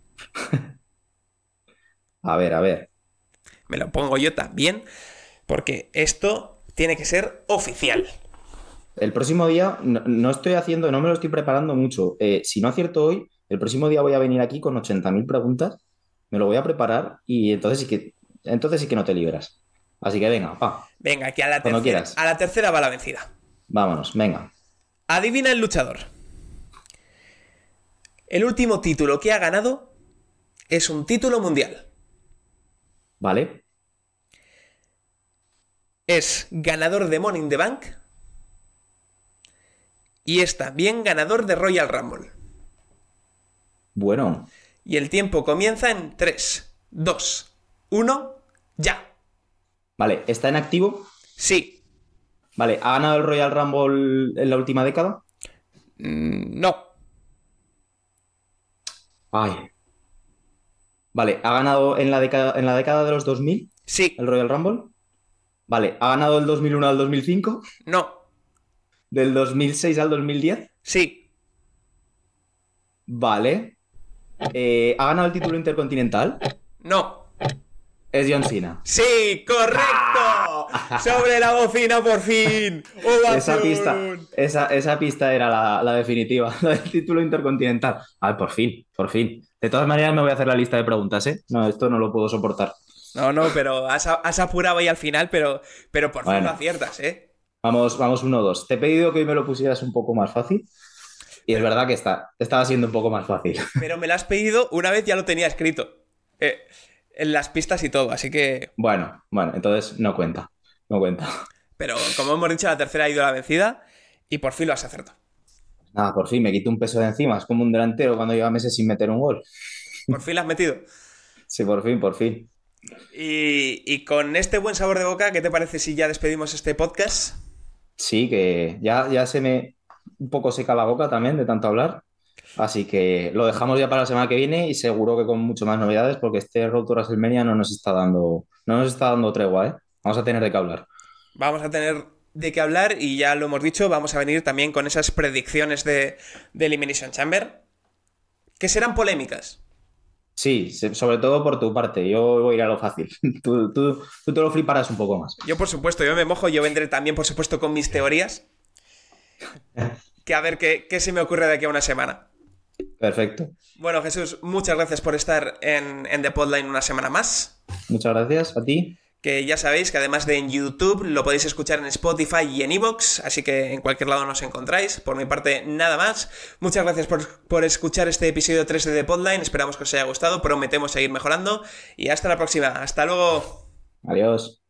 A ver.
Me lo pongo yo también, porque esto tiene que ser oficial.
El próximo día no me lo estoy preparando mucho. Si no acierto hoy, el próximo día voy a venir aquí con 80.000 preguntas, me lo voy a preparar y entonces sí que no te libras. Así que venga,
Venga, que
cuando quieras.
a la tercera va la vencida.
Vámonos, venga.
Adivina el luchador. El último título que ha ganado es un título mundial.
¿Vale?
Es ganador de Money in the Bank y es también ganador de Royal Rumble.
Bueno,
Y el tiempo comienza en 3, 2, 1, ya.
vale, ¿está en activo?
Sí.
Vale, ¿ha ganado el Royal Rumble en la última década?
No.
Ay. Vale, ¿ha ganado en la década de los 2000
Sí.
el Royal Rumble? Vale, ¿ha ganado del 2001 al 2005?
No.
¿Del 2006 al 2010?
Sí.
Vale. ¿Ha ganado el título intercontinental?
No.
Es John Cena.
Sí, correcto. Sobre la bocina por fin.
Esa pista era la definitiva, la del título intercontinental. A ver, por fin. De todas maneras me voy a hacer la lista de preguntas, ¿eh? No, esto no lo puedo soportar.
No, pero has apurado ahí al final, pero por fin
Bueno.
lo aciertas, ¿eh?
Vamos 1-2. Te he pedido que hoy me lo pusieras un poco más fácil. Y es verdad que estaba siendo un poco más fácil.
Pero me lo has pedido una vez ya lo tenía escrito. En las pistas y todo, así que...
Bueno, entonces no cuenta.
Pero como hemos dicho, la tercera ha ido la vencida y por fin lo has acertado.
Nada, por fin me quito un peso de encima. Es como un delantero cuando lleva meses sin meter un gol.
Por fin lo has metido.
Sí, por fin.
Y con este buen sabor de boca, ¿qué te parece si ya despedimos este podcast?
Sí, que ya se me un poco seca la boca también de tanto hablar. Así que lo dejamos ya para la semana que viene y seguro que con mucho más novedades porque este Road to WrestleMania no nos está dando tregua, ¿eh? Vamos a tener de qué hablar.
Vamos a tener de qué hablar y ya lo hemos dicho, vamos a venir también con esas predicciones de Elimination Chamber que serán polémicas.
Sí, sobre todo por tu parte. Yo voy a ir a lo fácil. Tú te lo fliparás un poco más.
Yo, por supuesto, yo me mojo, yo vendré también, por supuesto, con mis teorías. Que a ver qué se me ocurre de aquí a una semana.
Perfecto.
Bueno, Jesús, muchas gracias por estar en The Podline una semana más.
Muchas gracias a ti.
Que ya sabéis que además de en YouTube lo podéis escuchar en Spotify y en iVoox, así que en cualquier lado nos encontráis. Por mi parte, nada más. Muchas gracias por escuchar este episodio 3 de The Podline. Esperamos que os haya gustado, prometemos seguir mejorando. Y hasta la próxima. Hasta luego.
Adiós.